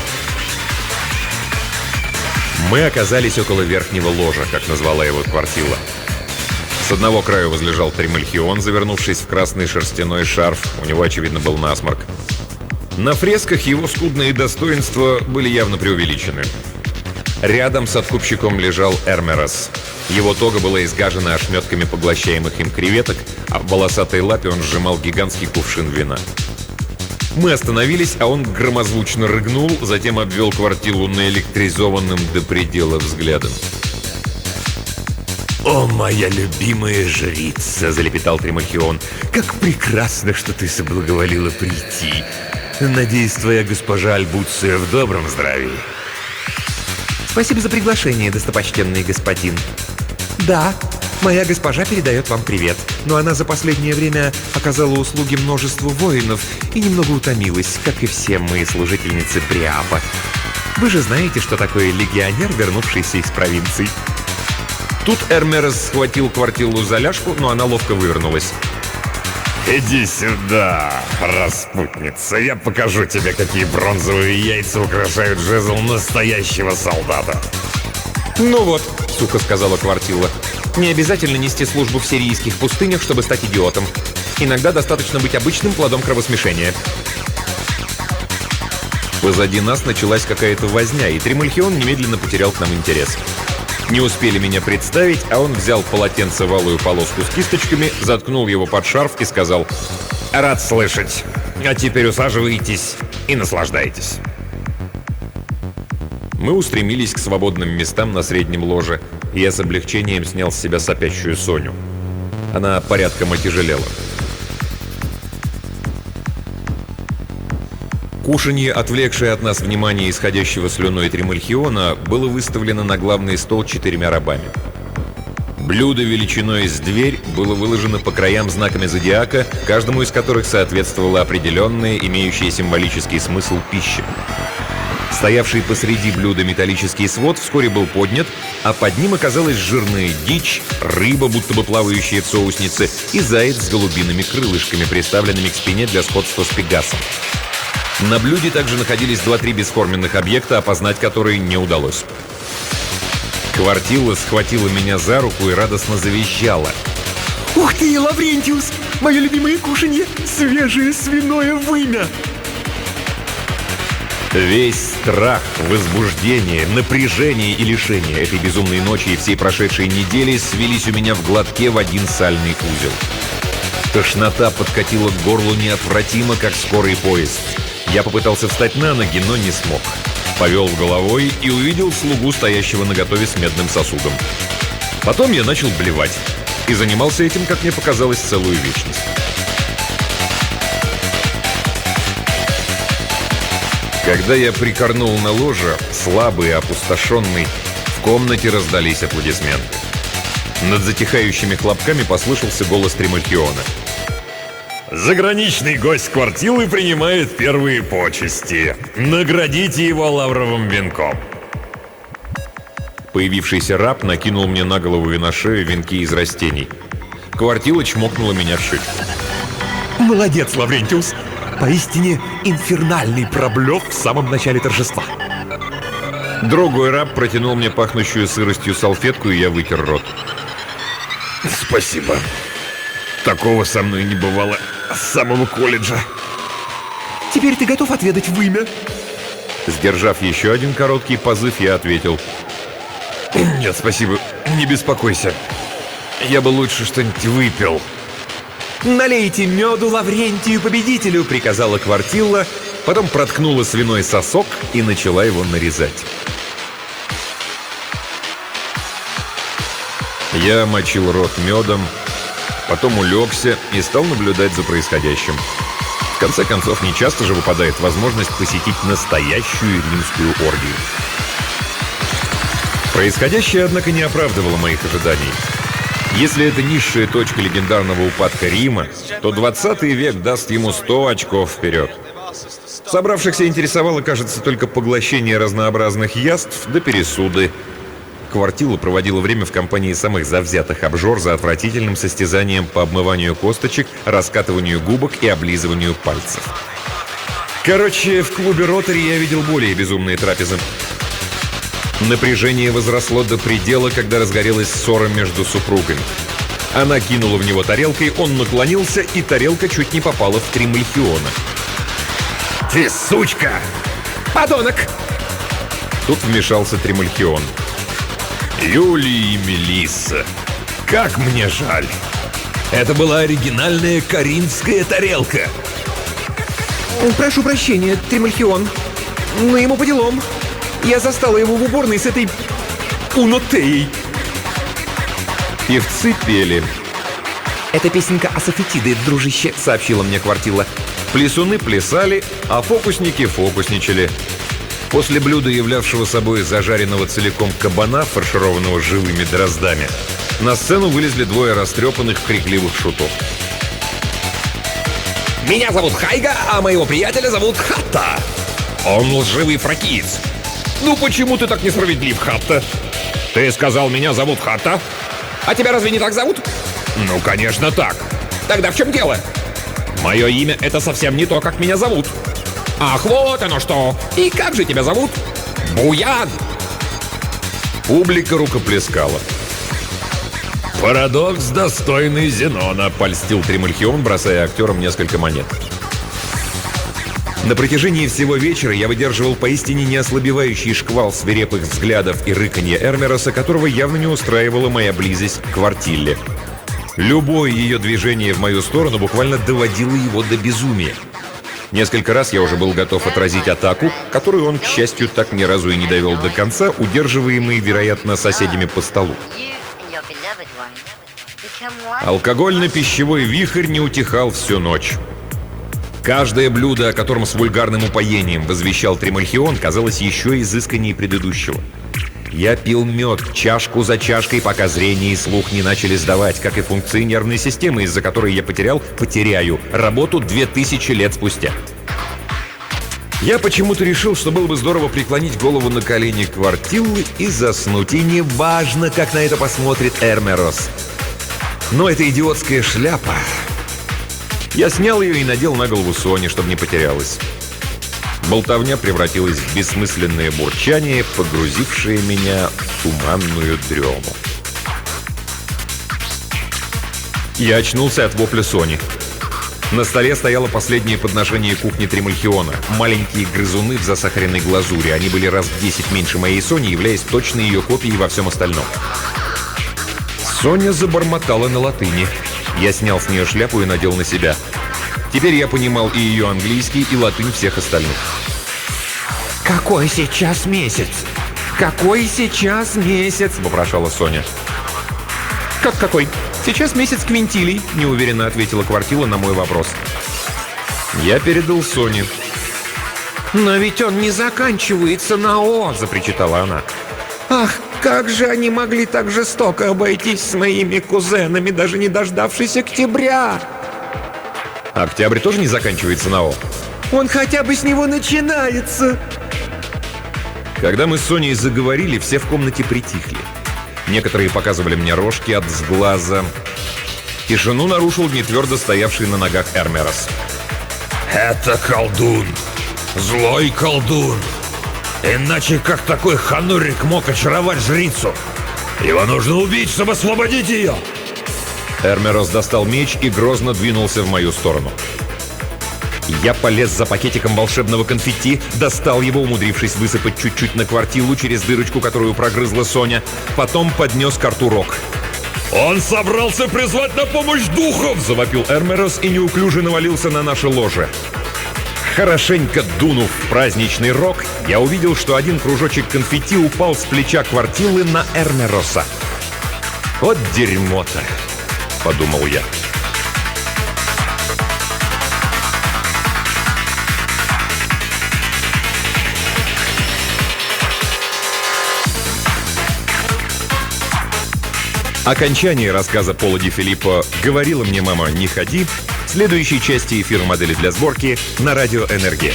Мы оказались около верхнего ложа, как назвала его Квартила. С одного края возлежал Тримальхион, завернувшись в красный шерстяной шарф. У него, очевидно, был насморк. На фресках его скудные достоинства были явно преувеличены. Рядом с откупщиком лежал Эрмерос. Его тога была изгажена ошметками поглощаемых им креветок, а в волосатой лапе он сжимал гигантский кувшин вина. Мы остановились, а он громозвучно рыгнул, затем обвел Квартилу наэлектризованным до предела взглядом. «О, моя любимая жрица!» — залепетал Тримальхион. «Как прекрасно, что ты соблаговолила прийти! Надеюсь, твоя госпожа Альбуция в добром здравии!» Спасибо за приглашение, достопочтенный господин. Да, Моя госпожа передает вам привет, но она за последнее время оказала услуги множеству воинов и немного утомилась, как и все мы, служительницы Приапа. Вы же знаете, что такое легионер, вернувшийся из провинций. Тут Эрмерес схватил Квартиллу за ляжку, но она ловко вывернулась. Иди сюда, распутница. Я покажу тебе, какие бронзовые яйца украшают жезл настоящего солдата. «Ну вот», — сухо сказала Квартилла, — «не обязательно нести службу в сирийских пустынях, чтобы стать идиотом. Иногда достаточно быть обычным плодом кровосмешения». Позади нас началась какая-то возня, и Тремульхион немедленно потерял к нам интерес. Не успели меня представить, а он взял полотенцевалую полоску с кисточками, заткнул его под шарф и сказал: Рад слышать. А теперь усаживайтесь и наслаждайтесь. Мы устремились к свободным местам на среднем ложе, и я с облегчением снял с себя сопящую Соню. Она порядком отяжелела. Кушанье, отвлекшее от нас внимание исходящего слюной Тремульхиона, было выставлено на главный стол 4 рабами. Блюдо величиной с дверь было выложено по краям знаками зодиака, каждому из которых соответствовала определенная, имеющая символический смысл пища. Стоявший посреди блюда металлический свод вскоре был поднят, а под ним оказалась жирная дичь, рыба, будто бы плавающая в соуснице, и заяц с голубиными крылышками, приставленными к спине для сходства с пегасом. На блюде также находились 2-3 бесформенных объекта, опознать которые не удалось. Квартилла схватила меня за руку и радостно завизжала. «Ух ты, Лаврентиус! Мое любимое кушанье! Свежее свиное вымя!» Весь страх, возбуждение, напряжение и лишение этой безумной ночи и всей прошедшей недели свелись у меня в глотке в один сальный узел. Тошнота подкатила к горлу неотвратимо, как скорый поезд. Я попытался встать на ноги, но не смог. Повел головой и увидел слугу, стоящего наготове с медным сосудом. Потом я начал блевать. И занимался этим, как мне показалось, целую вечность. Когда я прикорнул на ложе, слабый и опустошенный, в комнате раздались аплодисменты. Над затихающими хлопками послышался голос Тремульхиона. Заграничный гость Квартиллы принимает первые почести. Наградите его лавровым венком. Появившийся раб накинул мне на голову и на шею венки из растений. Квартилла чмокнула меня в щечку. «Молодец, Лаврентиус! Поистине инфернальный проблев в самом начале торжества!» Другой раб протянул мне пахнущую сыростью салфетку, и я вытер рот. Спасибо. Такого со мной не бывало с самого колледжа. «Теперь ты готов отведать вымя?» Сдержав еще один короткий позыв, я ответил: Нет, спасибо, не беспокойся. Я бы лучше что-нибудь выпил. «Налейте меду Лаврентию победителю!» — приказала Квартилла, потом проткнула свиной сосок и начала его нарезать. Я мочил рот медом, потом улегся и стал наблюдать за происходящим. В конце концов, не часто же выпадает возможность посетить настоящую римскую оргию. Происходящее, однако, не оправдывало моих ожиданий. Если это низшая точка легендарного упадка Рима, то 20 век даст ему 100 очков вперед. Собравшихся интересовало, кажется, только поглощение разнообразных яств да пересуды. Квартилла проводила время в компании самых завзятых обжор за отвратительным состязанием по обмыванию косточек, раскатыванию губок и облизыванию пальцев. Короче, в клубе Ротари я видел более безумные трапезы. Напряжение возросло до предела, когда разгорелась ссора между супругами. Она кинула в него тарелкой, он наклонился, и тарелка чуть не попала в Тремульхиона. Ты сучка! «Подонок!» Тут вмешался Тремульхион. Юлий и Мелисса, как мне жаль. Это была оригинальная коринфская тарелка. «Прошу прощения, Тремульхион, но ему по делам. Я застала его в уборной с этой Унотеей». Певцы пели. «Это песенка о Софетиде, дружище», — сообщила мне Квартилла. Плясуны плясали, а фокусники фокусничали. После блюда, являвшего собой зажаренного целиком кабана, фаршированного живыми дроздами, На сцену вылезли двое растрепанных, крикливых шутов. Меня зовут Хайга, а моего приятеля зовут Хатта. Он лживый фракиец. Ну почему ты так несправедлив, Хатта? Ты сказал, меня зовут Хатта? А тебя разве не так зовут? Ну, конечно, так. Тогда в чем дело? Мое имя — это совсем не то, как меня зовут. Ах, вот оно что. И как же тебя зовут? Буян. Публика рукоплескала. Парадокс, достойный Зенона. Польстил Тремульхион, бросая актерам несколько монет. На протяжении всего вечера я выдерживал поистине неослабевающий шквал свирепых взглядов и рыканья Эрмероса, которого явно не устраивала моя близость к Квартилле. Любое ее движение в мою сторону буквально доводило его до безумия. Несколько раз я уже был готов отразить атаку, которую он, к счастью, так ни разу и не довел до конца, удерживаемый, вероятно, соседями по столу. Алкогольно-пищевой вихрь не утихал всю ночь. Каждое блюдо, о котором с вульгарным упоением возвещал Тремульхион, казалось еще изысканнее предыдущего. Я пил мед чашку за чашкой, пока зрение и слух не начали сдавать, как и функции нервной системы, из-за которой я потеряю работу 2000 лет спустя. Я почему-то решил, что было бы здорово преклонить голову на колени Квартиллы и заснуть. И не важно, как на это посмотрит Эрмерос. Но эта идиотская шляпа... Я снял ее и надел на голову Сони, чтобы не потерялась. Болтовня превратилась в бессмысленное бурчание, погрузившее меня в туманную дрему. Я очнулся от вопля Сони. На столе стояло последнее подношение кухни Тремульхиона. Маленькие грызуны в засахаренной глазури. Они были раз в 10 меньше моей Сони, являясь точной ее копией во всем остальном. Соня забормотала на латыни. Я снял с нее шляпу и надел на себя. Теперь я понимал и ее английский, и латынь всех остальных. «Какой сейчас месяц? Какой сейчас месяц?» — вопрошала Соня. «Как какой? Сейчас месяц Квинтилий», — неуверенно ответила Квартилла на мой вопрос. Я передал Соне. «Но ведь он не заканчивается на «о», — запричитала она. «Ах, как же они могли так жестоко обойтись с моими кузенами, даже не дождавшись октября!» Октябрь тоже не заканчивается на «о». «Он хотя бы с него начинается!» Когда мы с Соней заговорили, все в комнате притихли. Некоторые показывали мне рожки от сглаза. Тишину нарушил нетвердо стоявший на ногах Эрмерос. Это колдун. Злой колдун. Иначе как такой ханурик мог очаровать жрицу? Его нужно убить, чтобы освободить ее. Эрмерос достал меч и грозно двинулся в мою сторону. Я полез за пакетиком волшебного конфетти, достал его, умудрившись высыпать чуть-чуть на Квартиллу через дырочку, которую прогрызла Соня, потом поднес ко рту рог. «Он собрался призвать на помощь духов!» — завопил Эрмерос и неуклюже навалился на наше ложе. Хорошенько дунув в праздничный рог, я увидел, что один кружочек конфетти упал с плеча Квартиллы на Эрмероса. «Вот дерьмо-то!» — подумал я. Окончание рассказа Пола Ди Филиппо «Говорила мне мама, не ходи» в следующей части эфира «Модели для сборки» на радио «Энергия».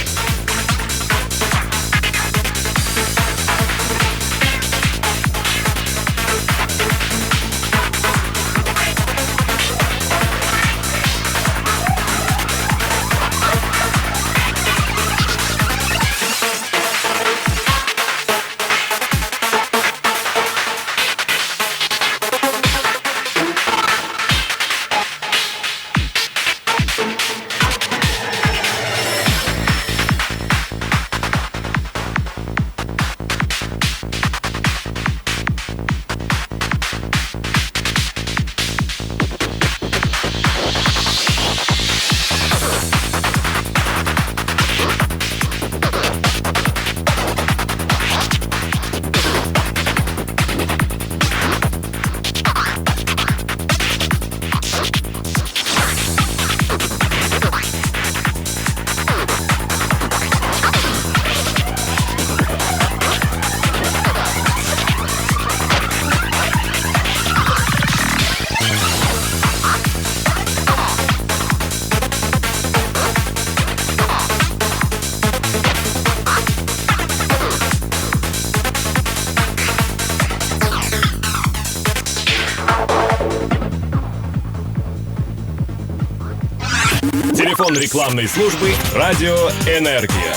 Телефон рекламной службы «Радио Энергия».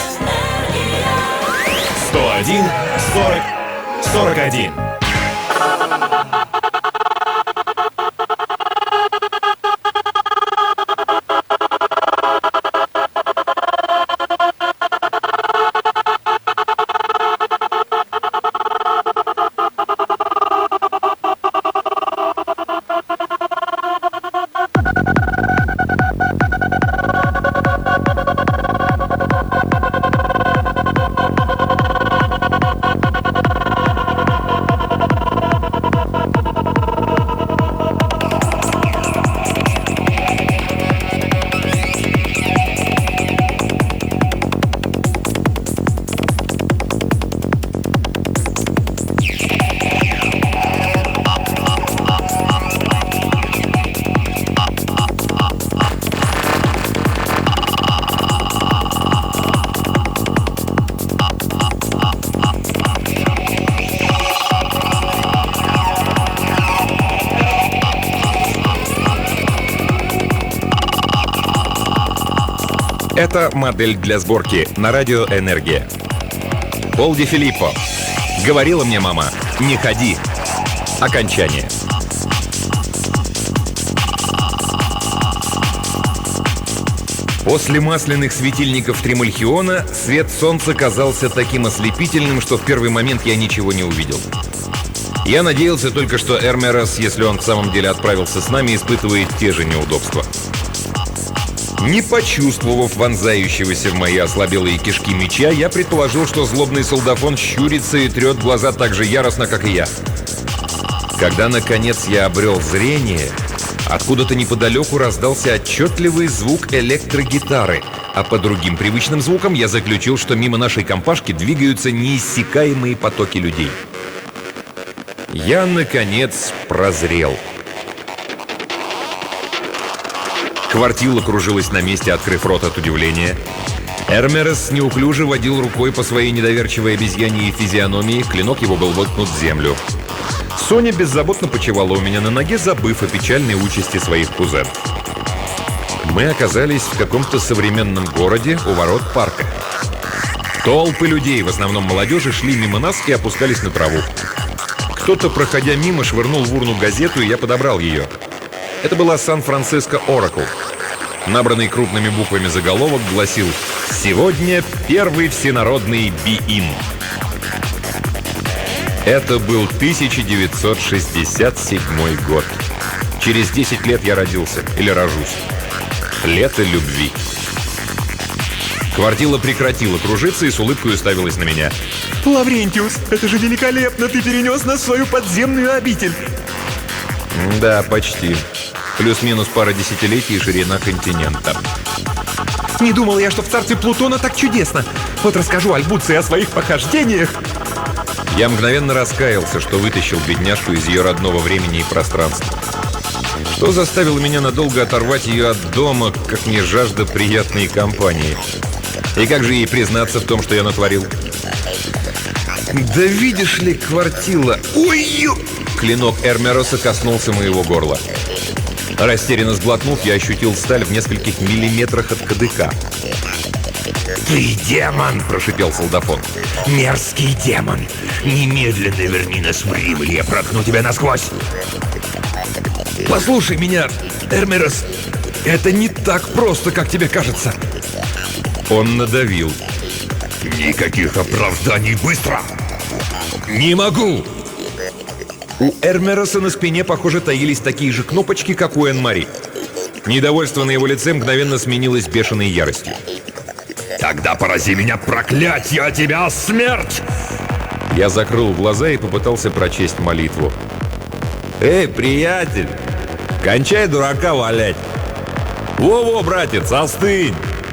101 40 41. Это модель для сборки на радио «Энергия». Пол Ди Филиппо. Говорила мне мама, не ходи. Окончание. После масляных светильников Тремульхиона свет солнца казался таким ослепительным, что в первый момент я ничего не увидел. Я надеялся только, что Эрмерос, если он в самом деле отправился с нами, испытывает те же неудобства. Не почувствовав вонзающегося в мои ослабелые кишки меча, я предположил, что злобный солдафон щурится и трет глаза так же яростно, как и я. Когда, наконец, я обрел зрение, откуда-то неподалеку раздался отчетливый звук электрогитары, а по другим привычным звукам я заключил, что мимо нашей компашки двигаются неиссякаемые потоки людей. Я, наконец, прозрел. Квартила кружилась на месте, открыв рот от удивления. Эрмерос неуклюже водил рукой по своей недоверчивой обезьяньей физиономии, клинок его был воткнут в землю. Соня беззаботно почивала у меня на ноге, забыв о печальной участи своих кузен. Мы оказались в каком-то современном городе у ворот парка. Толпы людей, в основном молодежи, шли мимо нас и опускались на траву. Кто-то, проходя мимо, швырнул в урну газету, и я подобрал ее. Это была «Сан-Франциско Оракл». Набранный крупными буквами заголовок гласил: «Сегодня первый всенародный би-ин». Это был 1967 год. Через 10 лет я родился, или рожусь. Лето любви. Квартира прекратила кружиться и с улыбкой уставилась на меня. «Лаврентиус, это же великолепно! Ты перенес нас в свою подземную обитель!» Да, почти. Плюс-минус пара десятилетий и ширина континента. Не думал я, что в царстве Плутона так чудесно. Вот расскажу Альбуции о своих похождениях. Я мгновенно раскаялся, что вытащил бедняжку из ее родного времени и пространства. Что заставило меня надолго оторвать ее от дома, как не жажда приятной компании. И как же ей признаться в том, что я натворил? Да видишь ли, квартира... Ой-ё! Клинок Эрмероса коснулся моего горла. Растерянно сглотнув, я ощутил сталь в нескольких миллиметрах от кадыка. «Ты демон!» – прошипел солдафон. «Мерзкий демон! Немедленно верни нас в Рим, или я проткну тебя насквозь!» Послушай меня, Эрмерос. Это не так просто, как тебе кажется. Он надавил. «Никаких оправданий, быстро!» Не могу! У Эрмероса на спине, похоже, таились такие же кнопочки, как у Энн-Мари. Недовольство на его лице мгновенно сменилось бешеной яростью. «Тогда порази меня, проклятье, а тебя смерть!» Я закрыл глаза и попытался прочесть молитву. «Эй, приятель! Кончай дурака валять! Во-во, братец, остынь!»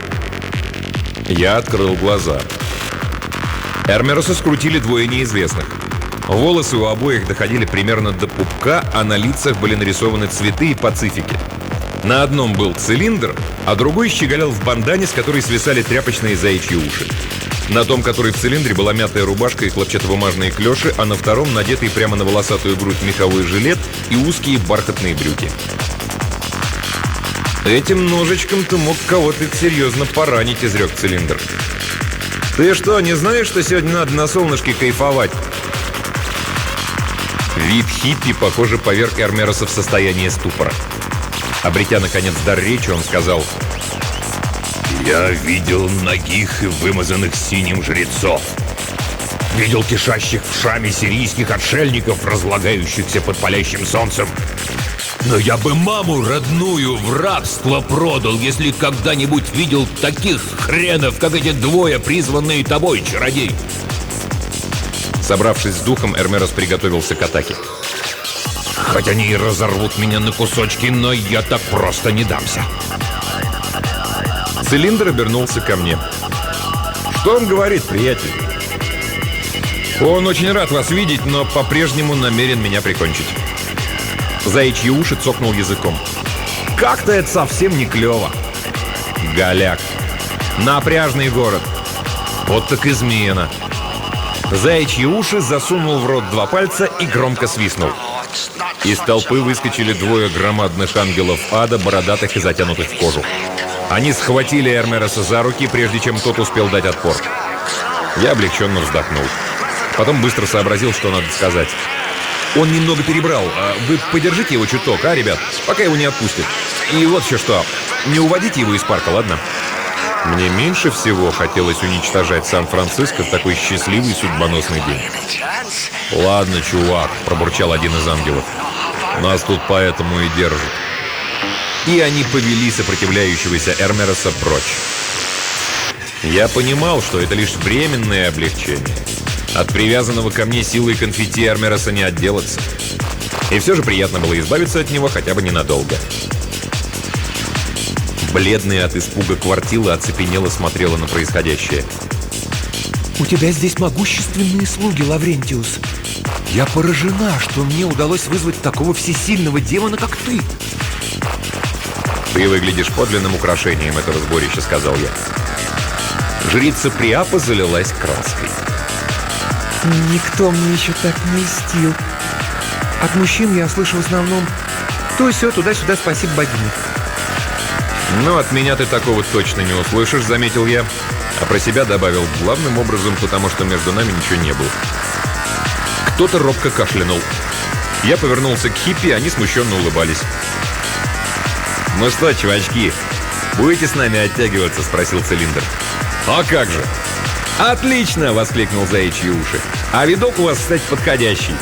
Я открыл глаза. Эрмероса скрутили двое неизвестных. Волосы у обоих доходили примерно до пупка, а на лицах были нарисованы цветы и пацифики. На одном был цилиндр, а другой щеголял в бандане, с которой свисали тряпочные заячьи уши. На том, который в цилиндре, была мятая рубашка и хлопчатобумажные клёши, а на втором надетый прямо на волосатую грудь меховой жилет и узкие бархатные брюки. «Этим ножичком ты мог кого-то серьезно поранить», — изрек Цилиндр. «Ты что, не знаешь, что сегодня надо на солнышке кайфовать?» Вид хиппи, похоже, поверг Эрмероса в состояние ступора. Обретя, наконец, дар речи, он сказал: «Я видел нагих и вымазанных синим жрецов. Видел кишащих в шаме сирийских отшельников, разлагающихся под палящим солнцем. Но я бы маму родную в рабство продал, если когда-нибудь видел таких хренов, как эти двое, призванные тобой, чародей». Собравшись с духом, Эрмерос приготовился к атаке. «Хоть они и разорвут меня на кусочки, но я так просто не дамся». Цилиндр обернулся ко мне. «Что он говорит, приятель?» «Он очень рад вас видеть, но по-прежнему намерен меня прикончить». Заячьи уши цокнул языком. «Как-то это совсем не клево». «Голяк. Напряжный город. Вот так измена». Заячьи уши засунул в рот 2 пальца и громко свистнул. Из толпы выскочили 2 громадных ангелов ада, бородатых и затянутых в кожу. Они схватили Эрмероса за руки, прежде чем тот успел дать отпор. Я облегченно вздохнул. Потом быстро сообразил, что надо сказать. «Он немного перебрал. Вы подержите его чуток, а, ребят? Пока его не отпустят. И вот еще что. Не уводите его из парка, ладно?» Мне меньше всего хотелось уничтожать Сан-Франциско в такой счастливый судьбоносный день. «Ладно, чувак», — пробурчал один из ангелов. «Нас тут поэтому и держат». И они повели сопротивляющегося Эрмероса прочь. Я понимал, что это лишь временное облегчение. От привязанного ко мне силой конфетти Эрмероса не отделаться. И все же приятно было избавиться от него хотя бы ненадолго. Бледная от испуга Квартила оцепенело смотрела на происходящее. «У тебя здесь могущественные слуги, Лаврентиус. Я поражена, что мне удалось вызвать такого всесильного демона, как ты». «Ты выглядишь подлинным украшением этого сборища», — сказал я. Жрица Приапа залилась краской. «Никто мне еще так не льстил. От мужчин я слышу в основном то и сё, туда-сюда, спасибо богине». «Ну, от меня ты такого точно не услышишь», — заметил я. А про себя добавил: главным образом, потому что между нами ничего не было. Кто-то робко кашлянул. Я повернулся к хиппи, они смущенно улыбались. «Ну что, чувачки, будете с нами оттягиваться?» — спросил Цилиндр. «А как же!» «Отлично!» — воскликнул Заячьи уши. «А видок у вас, кстати, подходящий».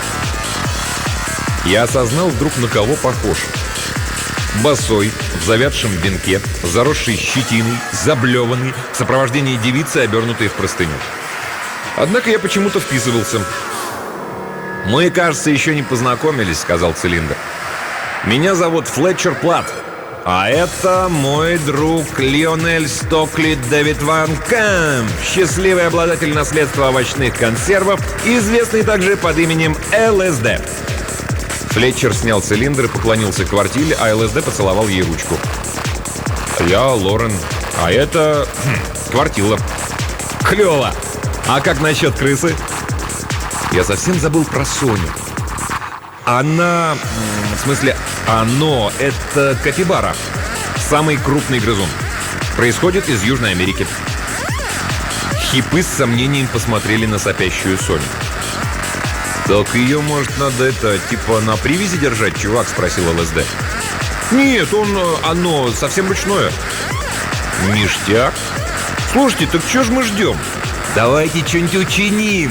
Я осознал вдруг, на кого похож. Босой, в завядшем венке, заросший щетиной, заблеванный, в сопровождении девицы, обернутой в простыню. Однако я почему-то вписывался. «Мы, кажется, еще не познакомились», — сказал Цилиндр. «Меня зовут Флетчер Плат, а это мой друг Лионель Стокли Дэвид Ван Камп, счастливый обладатель наследства овощных консервов, известный также под именем ЛСД». Флетчер снял цилиндр и поклонился Квартиле, а ЛСД поцеловал ей ручку. «Я Лорен, а это Квартила». «Клево! А как насчет крысы?» Я совсем забыл про Соню. Она... В смысле, оно — это капибара. Самый крупный грызун. Происходит из Южной Америки. Хипы с сомнением посмотрели на сопящую Соню. «Так ее, может, надо типа на привязи держать, чувак?» — спросил ЛСД. «Нет, оно совсем ручное». «Ништяк. Слушайте, так что ж мы ждем? Давайте что-нибудь учиним».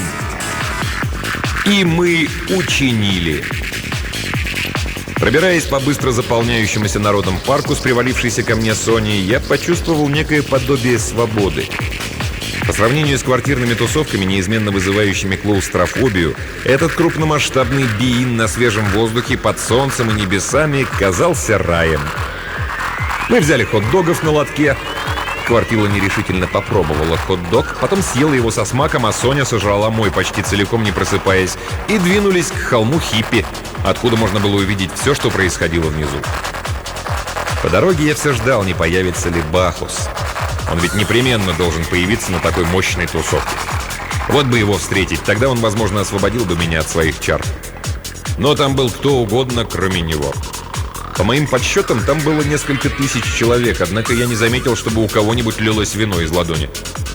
И мы учинили. Пробираясь по быстро заполняющемуся народом парку с привалившейся ко мне Соней, я почувствовал некое подобие свободы. По сравнению с квартирными тусовками, неизменно вызывающими клаустрофобию, этот крупномасштабный биин на свежем воздухе под солнцем и небесами казался раем. Мы взяли хот-догов на лотке. Квартила нерешительно попробовала хот-дог, потом съела его со смаком, а Соня сожрала мой, почти целиком не просыпаясь, и двинулись к холму Хиппи, откуда можно было увидеть все, что происходило внизу. По дороге я все ждал, не появится ли Бахус. Он ведь непременно должен появиться на такой мощной тусовке. Вот бы его встретить, тогда он, возможно, освободил бы меня от своих чар. Но там был кто угодно, кроме него. По моим подсчетам, там было несколько тысяч человек, однако я не заметил, чтобы у кого-нибудь лилось вино из ладони.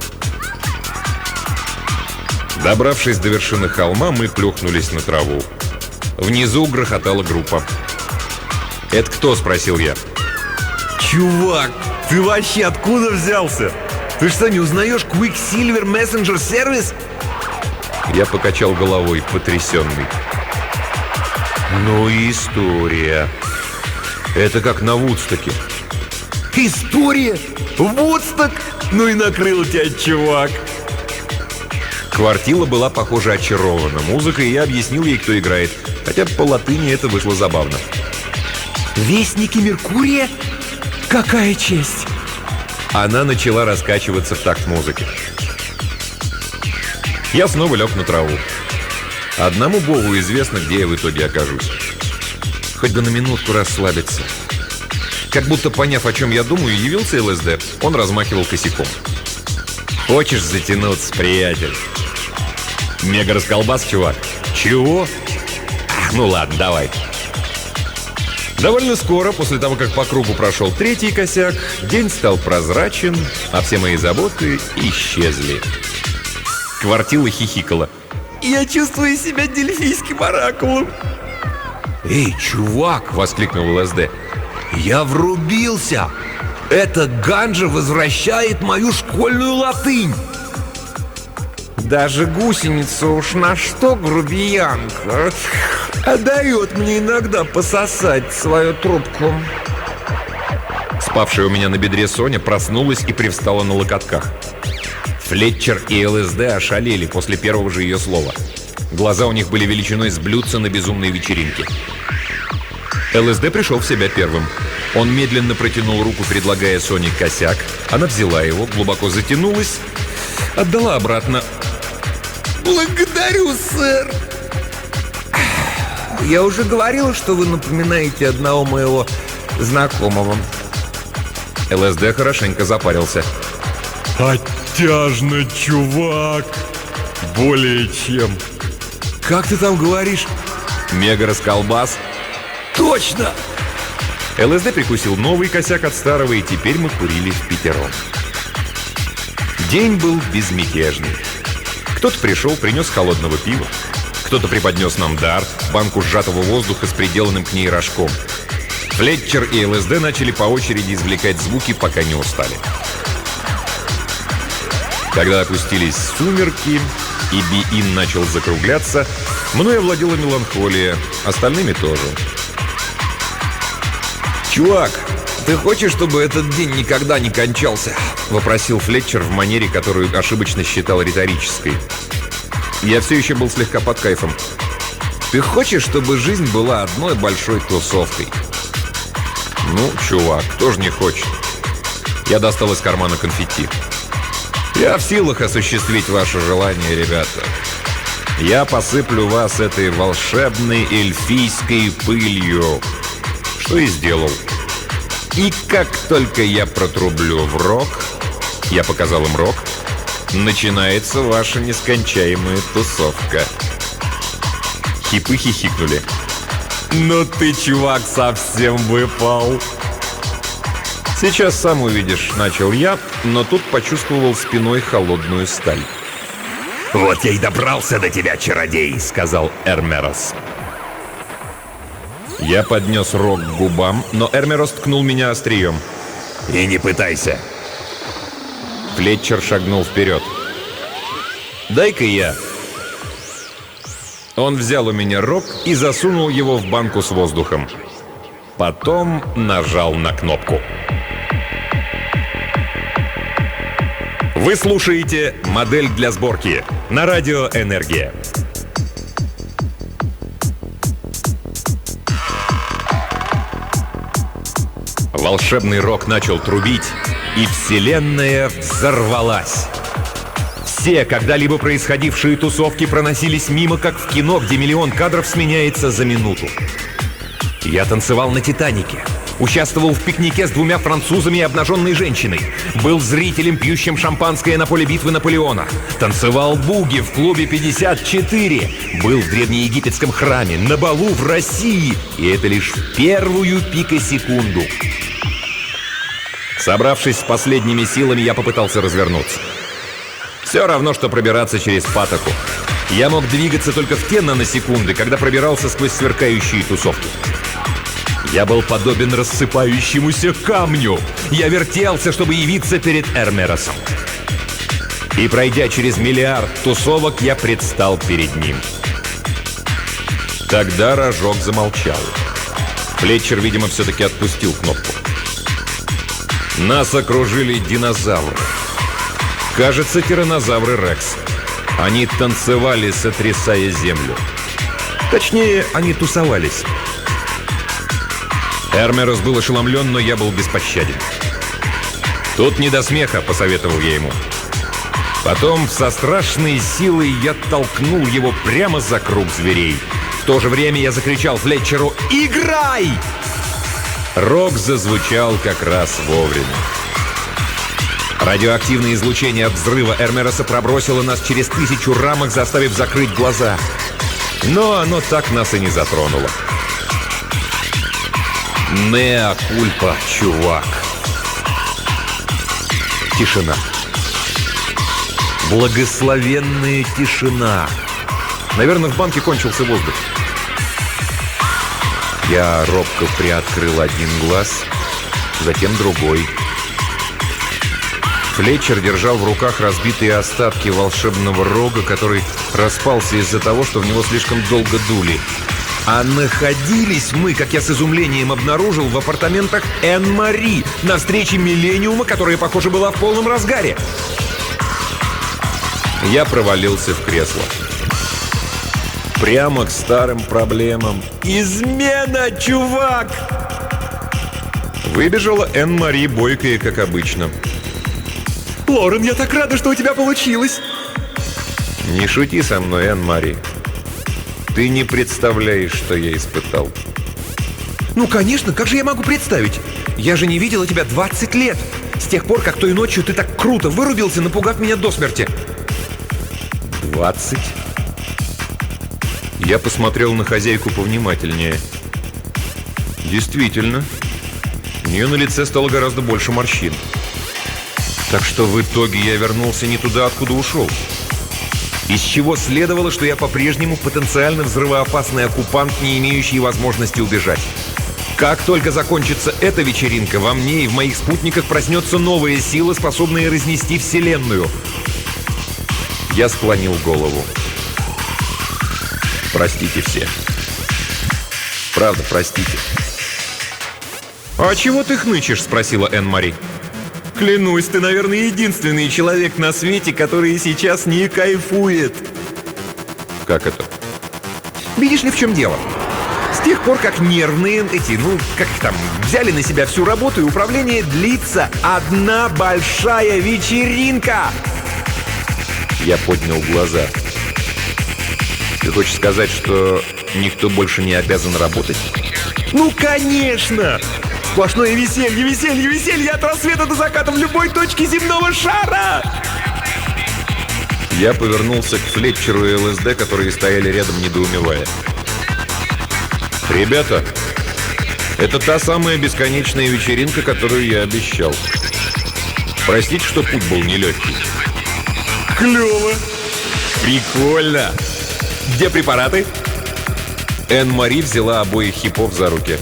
Добравшись до вершины холма, мы плюхнулись на траву. Внизу грохотала группа. «Это кто?» — спросил я. Чувак, ты вообще откуда взялся? Ты что, не узнаешь Quicksilver Messenger Service? Я покачал головой, потрясенный. Ну и история. Это как на Вудстоке. История? Вудсток? Ну и накрыл тебя, чувак. Квартила была, похоже, очарована музыкой, и я объяснил ей, кто играет. Хотя по латыни это вышло забавно. Вестники Меркурия? Какая честь! Она начала раскачиваться в такт музыки. Я снова лег на траву. Одному богу известно, где я в итоге окажусь. Хоть бы на минутку расслабиться. Как будто поняв, о чем я думаю, явился ЛСД. Он размахивал косяком. «Хочешь затянуться, приятель?» «Мега расколбас, чувак». «Чего?» «Ну ладно, давай». Довольно скоро, после того, как по кругу прошел третий косяк, день стал прозрачен, а все мои заботы исчезли. Квартила хихикала. Я чувствую себя дельфийским оракулом. «Эй, чувак!» — воскликнул ЛСД. Я врубился! Эта ганджа возвращает мою школьную латынь! Даже гусеница уж на что грубиянка. А дает мне иногда пососать свою трубку. Спавшая у меня на бедре Соня проснулась и привстала на локотках. Флетчер и ЛСД ошалели после первого же ее слова. Глаза у них были величиной с блюдца на безумной вечеринке. ЛСД пришел в себя первым. Он медленно протянул руку, предлагая Соне косяк. Она взяла его, глубоко затянулась, отдала обратно. Благодарю, сэр. Я уже говорил, что вы напоминаете одного моего знакомого. ЛСД хорошенько запарился. Оттяжно, чувак. Более чем. Как ты там говоришь? Мега-расколбас. Точно! ЛСД прикусил новый косяк от старого, и теперь мы курили впятером. День был безмятежный. Кто-то пришел, принес холодного пива. Кто-то преподнес нам дар, банку сжатого воздуха с приделанным к ней рожком. Флетчер и ЛСД начали по очереди извлекать звуки, пока не устали. Когда опустились сумерки и Би-Ин начал закругляться, мной овладела меланхолия, остальными тоже. Чувак, ты хочешь, чтобы этот день никогда не кончался? Вопросил Флетчер в манере, которую ошибочно считал риторической. Я все еще был слегка под кайфом. Ты хочешь, чтобы жизнь была одной большой тусовкой? Ну, чувак, кто же не хочет? Я достал из кармана конфетти. Я в силах осуществить ваше желание, ребята. Я посыплю вас этой волшебной эльфийской пылью. Что и сделал. И как только я протрублю в рог, я показал им рог, начинается ваша нескончаемая тусовка. Хипы хихикнули. Ну ты, чувак, совсем выпал. Сейчас сам увидишь, начал я, но тут почувствовал спиной холодную сталь. «Вот я и добрался до тебя, чародей», — сказал Эрмерос. Я поднес рог к губам, но Эрмерос ткнул меня острием. «И не пытайся». Флетчер шагнул вперед. «Дай-ка я». Он взял у меня рог и засунул его в банку с воздухом. Потом нажал на кнопку. Вы слушаете «Модель для сборки» на радио «Энергия». Волшебный рог начал трубить, и вселенная взорвалась. Все когда-либо происходившие тусовки проносились мимо, как в кино, где миллион кадров сменяется за минуту. Я танцевал на «Титанике». Участвовал в пикнике с 2 французами и обнаженной женщиной. Был зрителем, пьющим шампанское на поле битвы Наполеона. Танцевал буги в клубе 54. Был в древнеегипетском храме, на балу в России. И это лишь в первую пикосекунду. Собравшись с последними силами, я попытался развернуться. Все равно, что пробираться через патоку. Я мог двигаться только в те наносекунды, когда пробирался сквозь сверкающие тусовки. Я был подобен рассыпающемуся камню. Я вертелся, чтобы явиться перед Эрмеросом. И пройдя через миллиард тусовок, я предстал перед ним. Тогда рожок замолчал. Флетчер, видимо, все-таки отпустил кнопку. Нас окружили динозавры. Кажется, тираннозавры Рекс. Они танцевали, сотрясая землю. Точнее, они тусовались. Эрмерос был ошеломлен, но я был беспощаден. «Тут не до смеха», — посоветовал я ему. Потом со страшной силой я толкнул его прямо за круг зверей. В то же время я закричал Флетчеру: «Играй!» Рог зазвучал как раз вовремя. Радиоактивное излучение от взрыва Эрмероса пробросило нас через 1000 рамок, заставив закрыть глаза. Но оно так нас и не затронуло. Неа кульпа, чувак. Тишина. Благословенная тишина. Наверное, в банке кончился воздух. Я робко приоткрыл один глаз, затем другой. Флетчер держал в руках разбитые остатки волшебного рога, который распался из-за того, что в него слишком долго дули. А находились мы, как я с изумлением обнаружил, в апартаментах Энн-Мари на встрече Миллениума, которая, похоже, была в полном разгаре. Я провалился в кресло. Прямо к старым проблемам. Измена, чувак! Выбежала Энн-Мари, бойкая, как обычно. «Лорен, я так рада, что у тебя получилось!» «Не шути со мной, Энн-Мари. Ты не представляешь, что я испытал». «Ну, конечно, как же я могу представить? Я же не видела тебя 20 лет. С тех пор, как той ночью ты так круто вырубился, напугав меня до смерти». 20? Я посмотрел на хозяйку повнимательнее. Действительно, у нее на лице стало гораздо больше морщин. Так что в итоге я вернулся не туда, откуда ушел. Из чего следовало, что я по-прежнему потенциально взрывоопасный оккупант, не имеющий возможности убежать. Как только закончится эта вечеринка, во мне и в моих спутниках проснется новая сила, способная разнести Вселенную. Я склонил голову. Простите все. Правда, простите. «А чего ты хнычешь?» — спросила Энн-Мари. «Клянусь, ты, наверное, единственный человек на свете, который сейчас не кайфует». «Как это?» «Видишь ли, в чем дело? С тех пор, как нервные взяли на себя всю работу и управление, длится одна большая вечеринка». Я поднял глаза. «Ты хочешь сказать, что никто больше не обязан работать?» «Ну, конечно! Сплошное веселье, веселье, веселье от рассвета до заката в любой точке земного шара!» Я повернулся к Флетчеру и ЛСД, которые стояли рядом, недоумевая. «Ребята, это та самая бесконечная вечеринка, которую я обещал. Простите, что путь был нелегкий». «Клево! Прикольно! Где препараты?» Энн-Мари взяла обоих хипов за руки.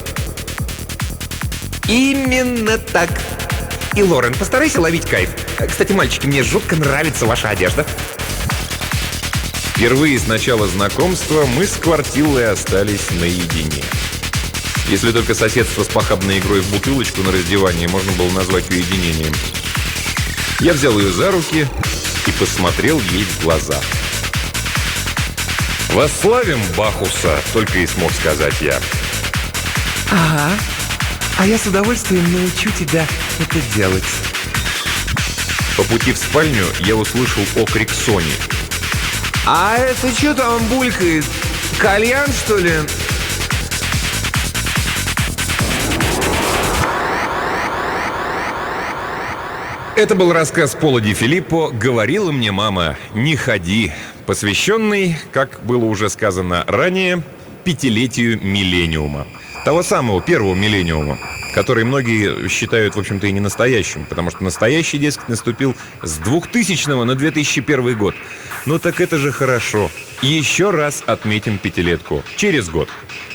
«Именно так. И, Лорен, постарайся ловить кайф. Кстати, мальчики, мне жутко нравится ваша одежда». Впервые с начала знакомства мы с Квартиллой остались наедине. Если только соседство с похабной игрой в бутылочку на раздевание можно было назвать уединением. Я взял ее за руки и посмотрел ей в глаза. «Восславим Бахуса», — только и смог сказать я. «Ага. А я с удовольствием научу тебя это делать». По пути в спальню я услышал окрик Сони. «А это что там булькает? Кальян, что ли?» Это был рассказ Пола Ди Филиппо «Говорила мне мама, не ходи», посвященный, как было уже сказано ранее, 5-летию миллениума. Того самого первого миллениума, который многие считают, в общем-то, и не настоящим, потому что настоящий, дескать, наступил с 2000 на 2001 год. Ну так это же хорошо. Еще раз отметим 5-летку. Через год.